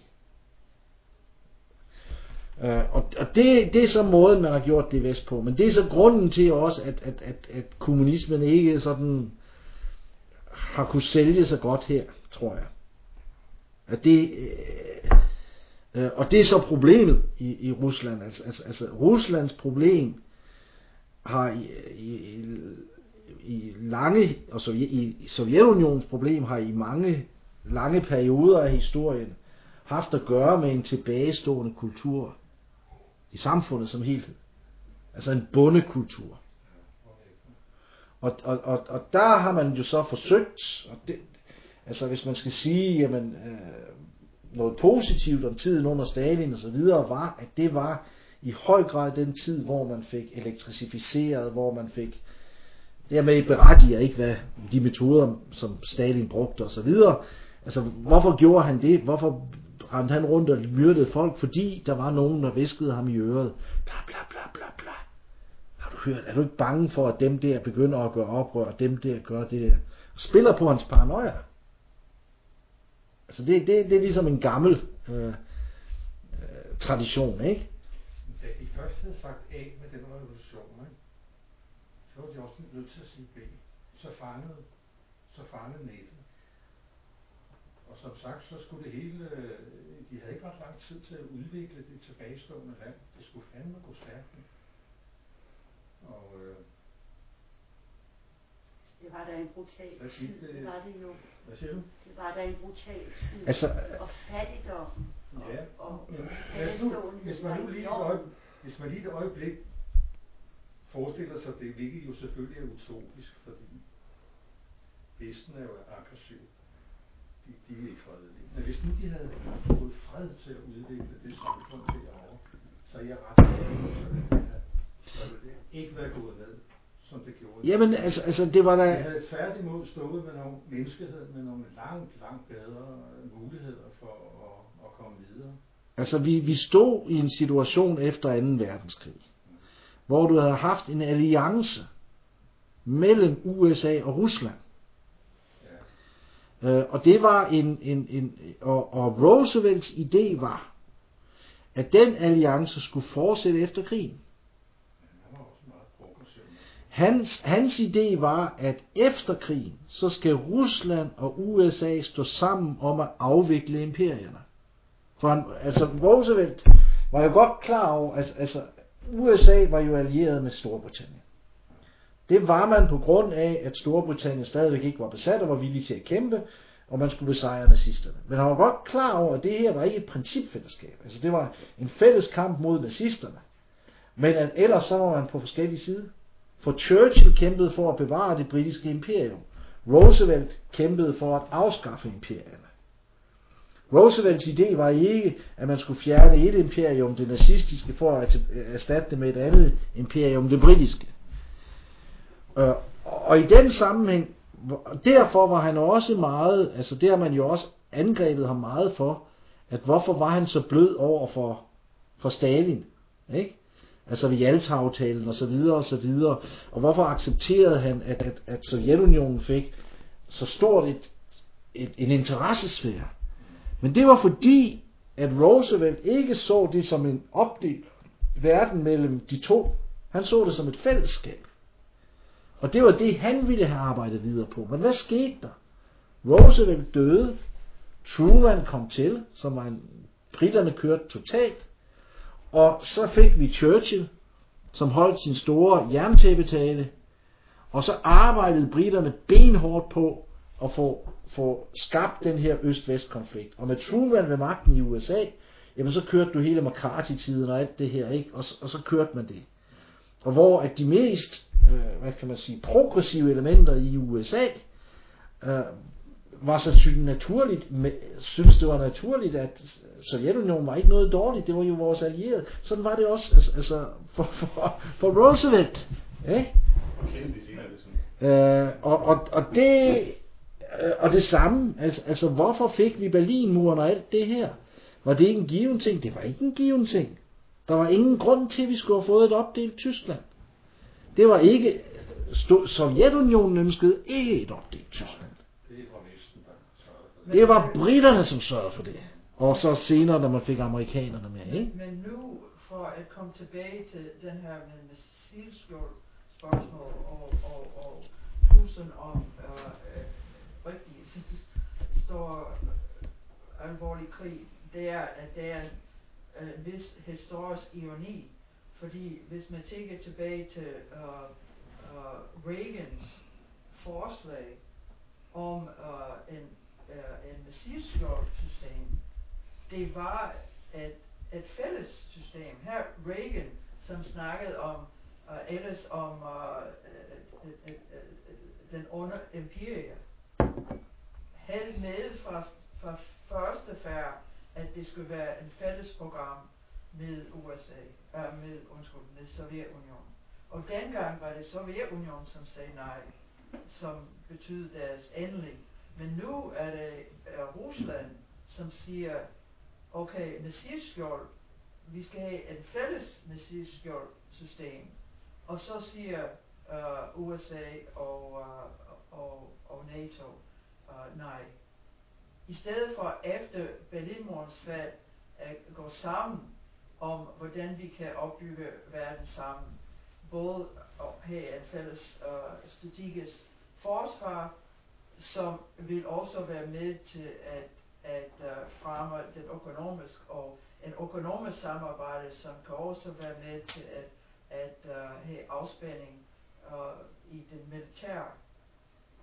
S1: Uh, og og det, det er så måden, man har gjort det vest på. Men det er så grunden til også, at, at, at, at kommunismen ikke sådan har kunne sælge så godt her, tror jeg. At det, øh, øh, og det er så problemet i, i Rusland. Altså, altså, altså Ruslands problem har i, i, i lange, og Sovjet, i Sovjetunionens problem har i mange lange perioder af historien haft at gøre med en tilbagestående kultur i samfundet som helhed. Altså en bondekultur. Og, og, og, og der har man jo så forsøgt, og det, altså hvis man skal sige, jamen, øh, noget positivt om tiden under Stalin og så videre, var, at det var i høj grad den tid, hvor man fik elektrificeret, hvor man fik, dermed berettiger ikke, hvad de metoder, som Stalin brugte og så videre. Altså, hvorfor gjorde han det? Hvorfor rendte han rundt og myrdede folk? Fordi der var nogen, der viskede ham i øret. Bla bla bla bla bla. Har du hørt? Er du ikke bange for, at dem der begynder at gøre oprør, og dem der gør det der? Og spiller på hans paranoia. Altså, det, det, det er ligesom en gammel øh, øh, tradition, ikke?
S4: Da de først havde sagt A med den revolution, ikke? Så var de også nødt til at sige B. Så fangede, så fangede nettet. Og som sagt, så skulle det hele, de havde ikke ret lang tid til at udvikle det tilbagestående land. Det skulle fandme gå stærkt. Og øh,
S2: Det var da en brutal
S4: Hvad
S2: tid,
S4: siger
S2: det var det jo.
S4: Hvad siger du?
S2: Det var da en brutal tid.
S1: Altså,
S2: og fattigdom.
S4: Ja,
S2: og, og
S4: men hvis, nu, hvis man nu lige et øjeblik, hvis man lige et øjeblik forestiller sig det, hvilket jo selvfølgelig er utopisk, fordi Vesten er jo aggressiv. De, de er ikke fredelige. Men hvis nu de havde fået fred til at udvikle det samfund derovre, så er jeg ret sikker, så ville det ikke være gået ned, som det gjorde.
S1: Jamen, altså, altså det var da...
S4: Det havde tværtimod stået med nogle menneskehed, med nogle langt, langt bedre muligheder for at, at komme videre.
S1: Altså, vi, vi stod i en situation efter anden verdenskrig, hvor du havde haft en alliance mellem U S A og Rusland. Ja. Uh, og det var en, en, en og, og Roosevelts idé var, at den alliance skulle fortsætte efter krigen. Hans, hans idé var, at efter krigen, så skal Rusland og U S A stå sammen om at afvikle imperierne. For han, altså Roosevelt var jo godt klar over, at altså, U S A var jo allieret med Storbritannien. Det var man på grund af, at Storbritannien stadigvæk ikke var besat og var villig til at kæmpe, og man skulle besejre nazisterne. Men han var godt klar over, at det her var ikke et principfællesskab. Altså det var en fælles kamp mod nazisterne. Men at ellers så var man på forskellige sider. For Churchill kæmpede for at bevare det britiske imperium. Roosevelt kæmpede for at afskaffe imperierne. Roosevelts idé var ikke, at man skulle fjerne et imperium, det nazistiske, for at erstatte det med et andet imperium, det britiske. Og i den sammenhæng, derfor var han også meget, altså det har man jo også angrebet ham meget for, at hvorfor var han så blød over for, for Stalin, ikke? Altså ved Jalta-aftalen og så videre og så videre, og hvorfor accepterede han, at, at, at Sovjetunionen fik så stort et, et, en interessesfære. Men det var fordi, at Roosevelt ikke så det som en opdelt verden mellem de to. Han så det som et fællesskab. Og det var det, han ville have arbejdet videre på. Men hvad skete der? Roosevelt døde. Truman kom til, som var en, briterne kørte totalt. Og så fik vi Churchill, som holdt sin store jerntæppetale. Og så arbejdede briterne benhårdt på at få, få skabt den her øst-vest-konflikt. Og med Truman ved magten i U S A, jamen så kørte du hele McCarthy-tiden og alt det her, ikke? Og, og så kørte man det. Og hvor at de mest, øh, hvad kan man sige, progressive elementer i U S A, øh, var så naturligt, med, synes det var naturligt, at Sovjetunionen var ikke noget dårligt, det var jo vores allierede. Sådan var det også altså, altså for, for, for Roosevelt. Ikke? Øh, og, og, og det øh, og det samme, altså, altså hvorfor fik vi Berlinmuren og alt det her? Var det ikke en given ting? Det var ikke en given ting. Der var ingen grund til, at vi skulle have fået et opdelt Tyskland. Det var ikke, Sovjetunionen ønskede ikke et opdelt Tyskland. Det var britterne, som sørgede for det. Og så senere, da man fik amerikanerne med, ikke?
S5: Men nu, for at komme tilbage til den her med missilskjold spørgsmål og, og, og truslen om øh, rigtig stor øh, alvorlig krig, det er, at det er en øh, vis historisk ironi. Fordi hvis man tænker tilbage til øh, øh, Reagans forslag om øh, en Uh, en missilskjoldsystem, det var et, et fælles system. Her Reagan, som snakkede om uh, ellers om uh, uh, uh, uh, den onde imperie, havde med fra, fra første færd, at det skulle være en fælles program med U S A, uh, med, undskyld, med Sovjetunionen. Og dengang var det Sovjetunionen, som sagde nej, som betød deres endelige. Men nu er det er Rusland, som siger, okay, missilskjold, vi skal have et fælles missilskjoldsystem. Og så siger uh, U S A og, uh, og, og NATO uh, nej. I stedet for efter Berlinmurens fald at gå sammen om, hvordan vi kan opbygge verden sammen. Både at have et fælles uh, strategisk forsvar, som vil også være med til at, at uh, fremme den økonomisk og en økonomisk samarbejde, som kan også være med til at, at uh, have afspænding uh, i den militære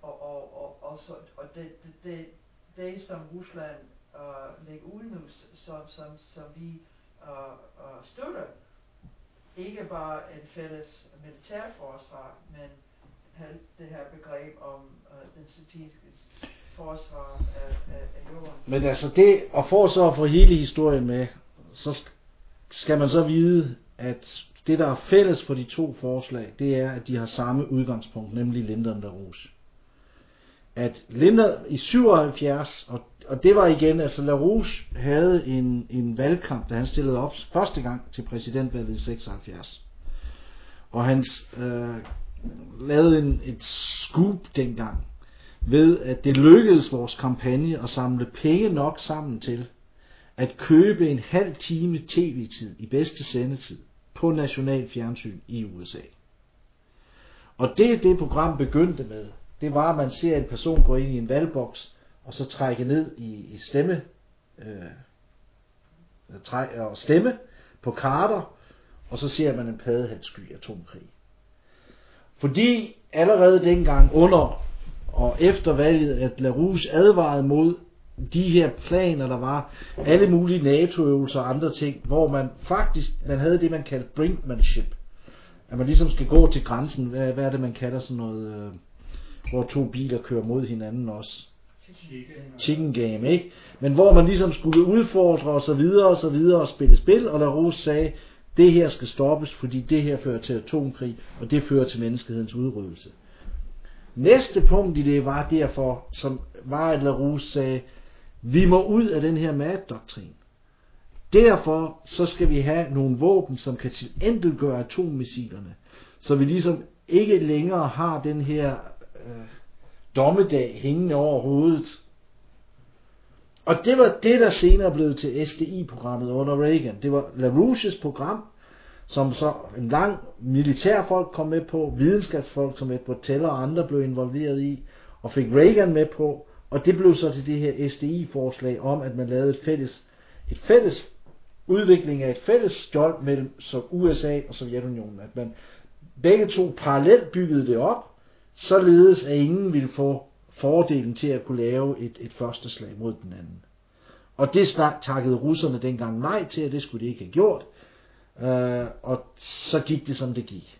S5: og, og, og, og, så, og det, det, det, det som Rusland uh, lægger ud nu, som, som, som vi uh, uh, støtter, ikke bare en fælles militærforsvar, men det her begreb om uh, den strategiske forsvar af, af, af jorden.
S1: Men altså det, og for så at få hele historien med, så skal man så vide, at det der er fælles for de to forslag, det er, at de har samme udgangspunkt, nemlig Lyndon La Rouge. At Lyndon i syvoghalvfjerds, og, og det var igen, altså La Rouge havde en, en valgkamp, da han stillede op første gang til præsidentvalget i seksoghalvfjerds. Og han øh, lavede en, et scoop dengang, ved at det lykkedes vores kampagne at samle penge nok sammen til at købe en halv time tv-tid i bedste sendetid på national fjernsyn i U S A. Og det det program begyndte med, det var at man ser en person gå ind i en valgboks og så trække ned i, i stemme øh, træ, og stemme på karter, og så ser man en paddehatsky atomkrig. Fordi allerede dengang under og efter valget, at La Rouge advarede mod de her planer, der var, alle mulige NATO-øvelser og andre ting, hvor man faktisk, man havde det, man kaldte brinkmanship. At man ligesom skal gå til grænsen, hvad, hvad er det, man kalder sådan noget, øh, hvor to biler kører mod hinanden også. Chicken game, ikke? Men hvor man ligesom skulle udfordre og så videre og så videre og spille spil, og La Rouge sagde, det her skal stoppes, fordi det her fører til atomkrig, og det fører til menneskehedens udryddelse. Næste punkt i det var derfor, som var, at La Rouge sagde, vi må ud af den her Mad-doktrin. Derfor så skal vi have nogle våben, som kan tilintetgøre atommissilerne, så vi ligesom ikke længere har den her øh, dommedag hængende over hovedet. Og det var det, der senere blev til S D I-programmet under Reagan. Det var La Rouges program, som så en lang militærfolk kom med på, videnskabsfolk som Edward Teller og andre blev involveret i, og fik Reagan med på, og det blev så til det her S D I-forslag om, at man lavede et fælles, et fælles udvikling af et fælles skjold mellem U S A og Sovjetunionen, at man begge to parallelt byggede det op, således at ingen ville få fordelen til at kunne lave et, et første slag mod den anden. Og det snak takkede russerne dengang nej til, at det skulle de ikke have gjort. Uh, og så gik det som det gik.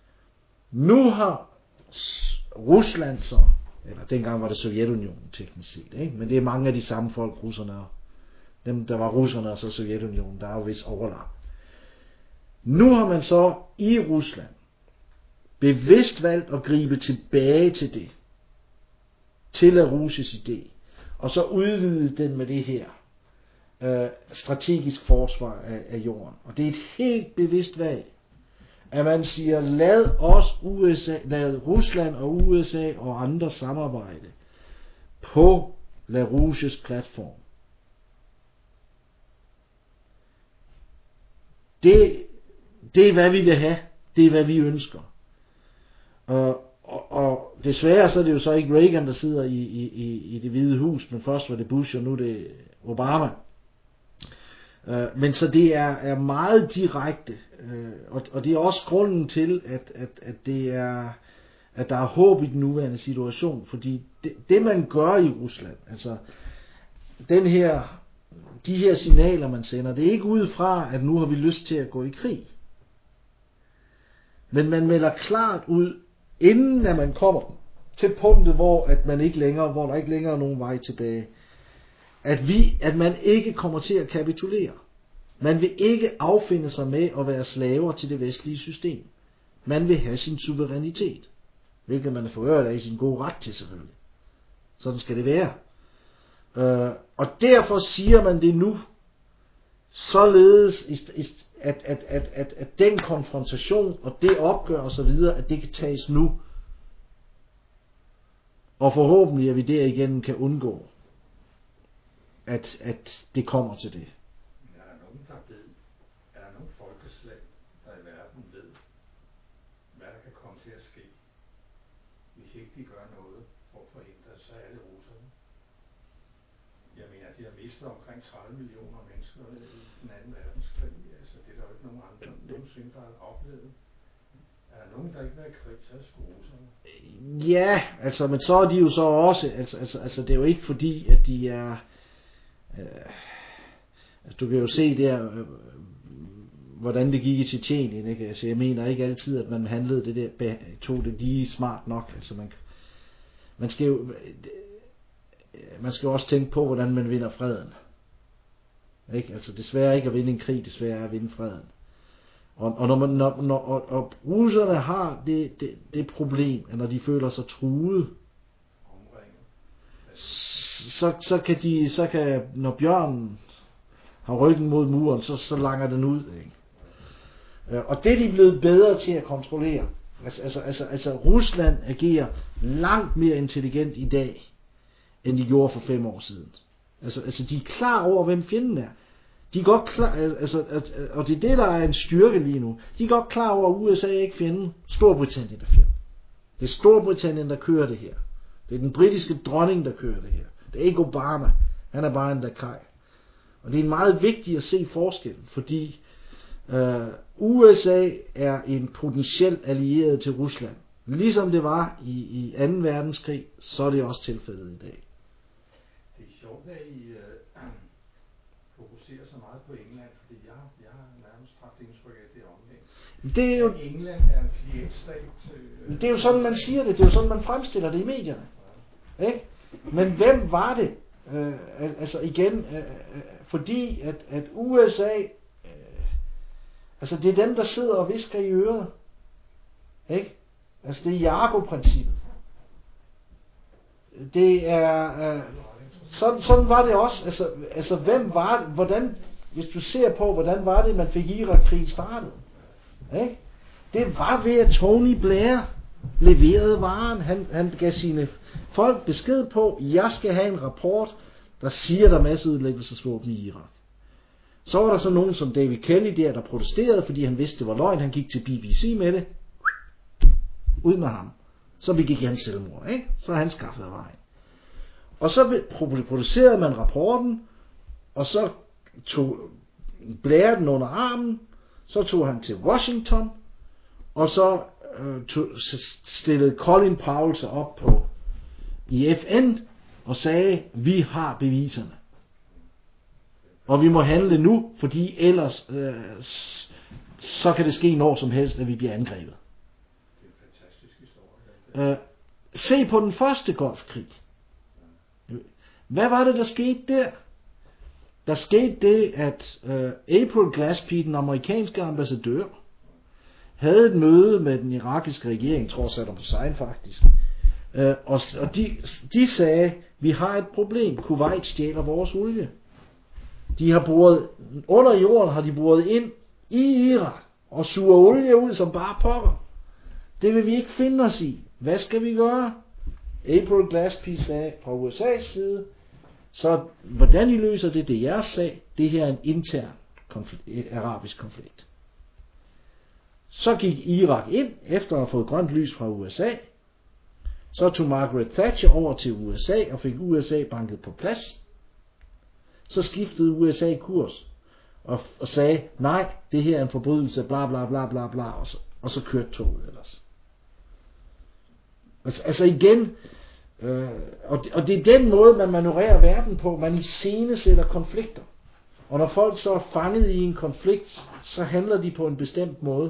S1: Nu har Rusland så, eller dengang var det Sovjetunionen teknisk set, ikke? Men det er mange af de samme folk, russerne og dem der var russerne og så Sovjetunionen, der er jo vist overlap. Nu har man så i Rusland bevidst valgt at gribe tilbage til det, til La Rouges idé, og så udvide den med det her øh, strategisk forsvar af, af jorden. Og det er et helt bevidst valg, at man siger, lad os U S A, lad Rusland og U S A og andre samarbejde på La Rouges platform. Det, det er hvad vi vil have, det er hvad vi ønsker. Og, og, og desværre så er det jo så ikke Reagan, der sidder i, i, i det hvide hus, men først var det Bush, og nu er det Obama. Uh, men så det er, er meget direkte, uh, og, og det er også grunden til, at, at, at, det er, at der er håb i den nuværende situation, fordi det, det man gør i Rusland, altså den her, de her signaler man sender, det er ikke ud fra, at nu har vi lyst til at gå i krig. Men man melder klart ud, inden at man kommer til punktet, hvor at man ikke længere, hvor der ikke længere er nogen vej tilbage, at vi, at man ikke kommer til at kapitulere. Man vil ikke affinde sig med at være slaver til det vestlige system. Man vil have sin suverænitet, hvilket man er forøret af i sin gode ret til selvfølgelig. Sådan skal det være. Uh, og derfor siger man det nu, således at, at, at, at, at den konfrontation og det opgør og så videre, at det kan tages nu. Og forhåbentlig at vi derigennem kan undgå, at, at det kommer til det.
S4: Er der nogen, der ved, er der nogen folkeslag, der i verden ved, hvad der kan komme til at ske, hvis ikke de gør noget for at forhindre, så er det russerne. Jeg mener, de har mistet omkring tredive millioner mennesker i den anden verdenskrig. Altså, det er der jo ikke nogen andre nogensinde, der har oplevet. Er der nogen, der ikke vil have krig, så er det sgu russerne.
S1: Ja, altså, men så er de jo så også, altså, altså, altså det er jo ikke fordi, at de er, øh, altså du kan jo se der, øh, hvordan det gik i Tjetjenien, ikke? Altså jeg mener ikke altid, at man handlede det der, tog det lige smart nok, altså man, man skal jo, man skal jo også tænke på, hvordan man vinder freden, ikke? Altså desværre ikke at vinde en krig, desværre at vinde freden. Og, og når man, når, når og, og russerne har det, det, det problem, at når de føler sig truet, så, så kan de, så kan, når bjørnen har ryggen mod muren, så, så langer den ud, ikke? Og det er de blevet bedre til at kontrollere. Altså, altså, altså, altså Rusland agerer langt mere intelligent i dag, end de gjorde for fem år siden. Altså, altså de er klar over, hvem fjenden er. De er godt klar, altså, at, og det er det, der er en styrke lige nu. De er godt klar over, at U S A er ikke fjenden, Storbritannien er fjenden. Det er Storbritannien, der kører det her. Det er den britiske dronning, der kører det her. Det er ikke Obama. Han er bare en lakaj. Og det er meget vigtigt at se forskellen, fordi øh, U S A er en potentiel allieret til Rusland. Ligesom det var i, i anden verdenskrig, så er det også tilfældet i dag.
S4: Det er sjovt, at I øh, fokuserer så meget på England, fordi jeg, jeg har nærmest haft indtryk af det omvendt.
S1: Det er jo,
S4: England er en klientstat til... Øh,
S1: det er jo sådan, man siger det. Det er jo sådan, man fremstiller det i medierne. Ja. Ikke? Men hvem var det? Øh, altså igen, øh, fordi at, at U S A, øh, altså det er dem, der sidder og visker i øret. Ikke? Altså det er Jargo-princippet. Det er, øh, sådan, sådan var det også. Altså, altså hvem var det, hvordan, hvis du ser på, hvordan var det, man fik Irak-krigen startet? Ikke? Det var ved, at Tony Blair leverede varen. Han, han gav sine folk besked på, jeg skal have en rapport, der siger, der er masseudlæggelsesvåben i Irak. Så var der så nogen som David Kelly der, der protesterede, fordi han vidste, det var løgn. Han gik til B B C med det. Ud med ham. Så begik han selvmord, ikke? Så han skaffede vejen. Og så producerede man rapporten, og så tog Blair den under armen, så tog han til Washington, og så øh, tog, stillede Colin Powell sig op på i F N og sagde, vi har beviserne. Og vi må handle nu, fordi ellers øh, så kan det ske når som helst, at vi bliver angrebet. Øh, se på den første Golfkrig. Hvad var det, der skete der? Der skete det, at øh, April Glaspie, den amerikanske ambassadør, havde et møde med den irakiske regering, tror Saddam Hussein faktisk, øh, og, og de, de sagde, vi har et problem, Kuwait stjæler vores olie. De har boret, under jorden har de boret ind i Irak, og suger olie ud som bare pokker. Det vil vi ikke finde os i. Hvad skal vi gøre? April Glaspie sagde fra U S A's side, så hvordan I løser det, det er jeres sag. Det her er en intern konflikt, et arabisk konflikt. Så gik Irak ind, efter at have fået grønt lys fra U S A. Så tog Margaret Thatcher over til U S A, og fik U S A banket på plads. Så skiftede U S A kurs, og, og sagde, nej, det her er en forbrydelse, bla bla bla bla bla, og så, og så kørte toget ellers. Altså, altså igen, øh, og, det, og det er den måde, man manøvrerer verden på. Man iscenesætter konflikter. Og når folk så er fanget i en konflikt, så handler de på en bestemt måde.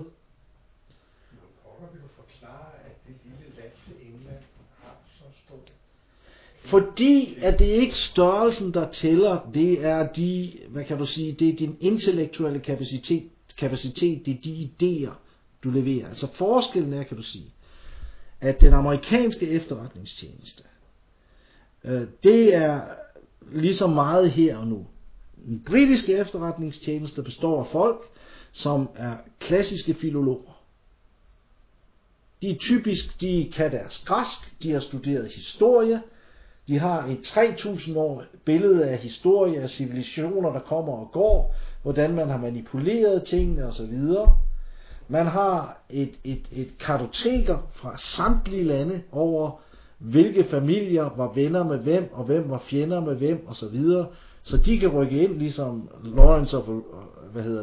S4: Hvorfor vil du forklare, at det lille land til England har så stort?
S1: Fordi at det er ikke størrelsen, der tæller. Det er de, hvad kan du sige, det er din intellektuelle kapacitet, kapacitet det er de idéer, du leverer. Altså forskellen er, kan du sige, at den amerikanske efterretningstjeneste, øh, det er ligesom meget her og nu. Den britiske efterretningstjeneste består af folk, som er klassiske filologer. De er typisk, de kan deres græsk, de har studeret historie, de har et tre tusind år billede af historie, af civilisationer, der kommer og går, hvordan man har manipuleret tingene osv. Man har et, et, et kartoteker fra samtlige lande over, hvilke familier var venner med hvem, og hvem var fjender med hvem osv. Så de kan rykke ind, ligesom Lawrence of, hvad hedder det,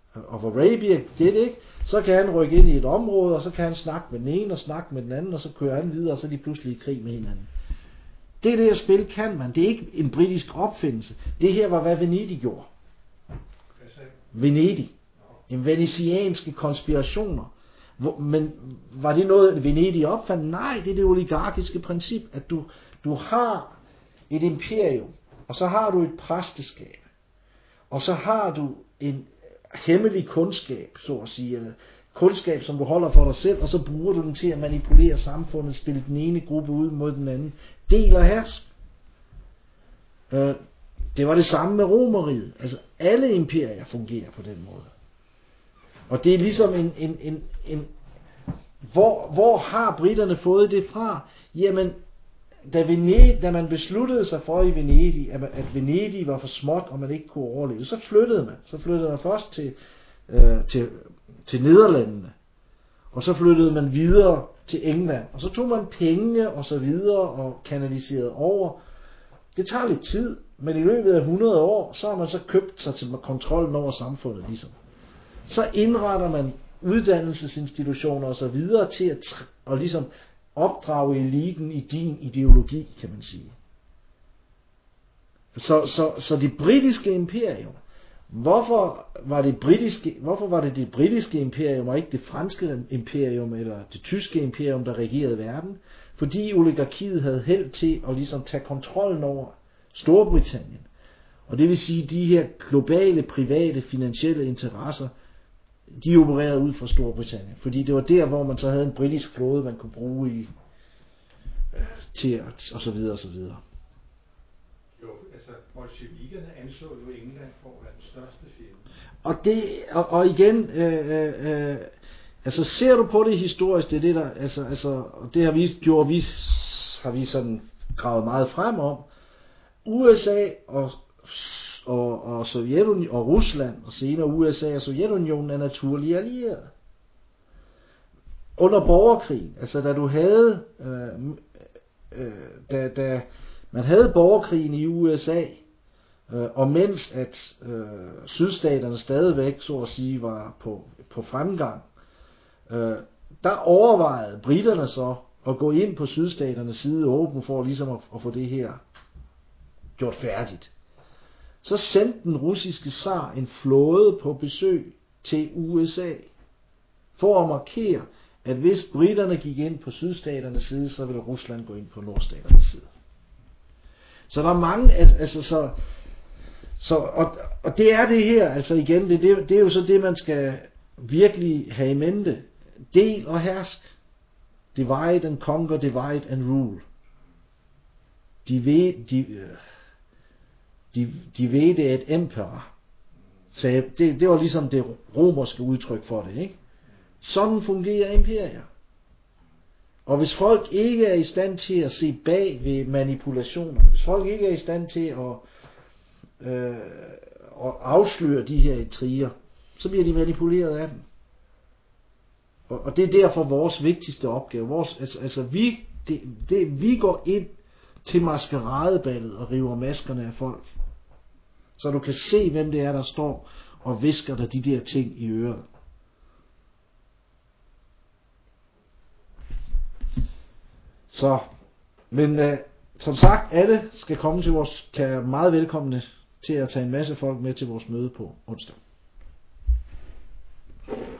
S1: of Arabia det, ikke? Så kan han rykke ind i et område, og så kan han snakke med den ene og snakke med den anden, og så kører han videre, og så er de pludselig i krig med hinanden. Det der spil kan man. Det er ikke en britisk opfindelse. Det her var, hvad Venedig gjorde. Venedig. En venetianske konspirationer. Hvor, men var det noget, Venedig opfandt? Nej, det er det oligarkiske princip, at du, du har et imperium, og så har du et præsteskab, og så har du en hemmelig kundskab, så at sige, eller kundskab, som du holder for dig selv, og så bruger du den til at manipulere samfundet, spille den ene gruppe ud mod den anden. Del og hersk. Øh, det var det samme med Romeriet. Altså alle imperier fungerer på den måde. Og det er ligesom en, en, en, en hvor, hvor har britterne fået det fra? Jamen, da, Venedig, da man besluttede sig for i Venedig, at, at Venedig var for småt, og man ikke kunne overleve, så flyttede man. Så flyttede man først til, øh, til, til Nederlandene, og så flyttede man videre til England, og så tog man penge og så videre og kanaliserede over. Det tager lidt tid, men i løbet af hundrede år, så har man så købt sig til kontrollen over samfundet ligesom. Så indretter man uddannelsesinstitutioner og så videre til at og ligesom opdrage eliten i din ideologi, kan man sige. Så, så, så det britiske imperium, hvorfor var det britiske, hvorfor var det det britiske imperium og ikke det franske imperium eller det tyske imperium, der regerede verden? Fordi oligarkiet havde held til at ligesom tage kontrollen over Storbritannien. Og det vil sige, de her globale, private, finansielle interesser, de opererede ud fra Storbritannien. Fordi det var der, hvor man så havde en britisk flåde, man kunne bruge i øh, til at, og så videre og så videre.
S4: Jo, altså bolsjevikerne anså jo England for at være den største fjende.
S1: Og det, og, og igen, øh, øh, øh, altså ser du på det historisk, det er det der, altså, altså, og det har vi gjort, vi har vi sådan gravet meget frem om. U S A og og, og Sovjetunionen og Rusland og senere U S A og Sovjetunionen er naturlige allierede. Under borgerkrigen, altså da du havde øh, øh, da, da man havde borgerkrigen i U S A, øh, og mens at øh, sydstaterne stadigvæk så at sige var på, på fremgang, øh, der overvejede britterne så at gå ind på sydstaternes side åben for ligesom at, at få det her gjort færdigt. Så sendte den russiske zar en flåde på besøg til U S A for at markere, at hvis britterne gik ind på sydstaternes side, så ville Rusland gå ind på nordstaternes side. Så der er mange, altså så, så og, og det er det her, altså igen, det, det, det er jo så det, man skal virkelig have i mente. Del og hersk. Divide and conquer, divide and rule. De ved, de, de, de ved det er et empire. Så det, det var ligesom det romerske udtryk for det, ikke? Sådan fungerer imperier. Og hvis folk ikke er i stand til at se bag ved manipulationer, hvis folk ikke er i stand til at, øh, at afsløre de her intriger, så bliver de manipuleret af dem. Og, og det er derfor vores vigtigste opgave. Vores, altså, altså vi, det, det, vi går ind til maskeradeballet og river maskerne af folk. Så du kan se, hvem det er, der står og visker dig de der ting i øret. Så, men øh, som sagt, alle skal komme til vores, kan er meget velkomne til at tage en masse folk med til vores møde på onsdag.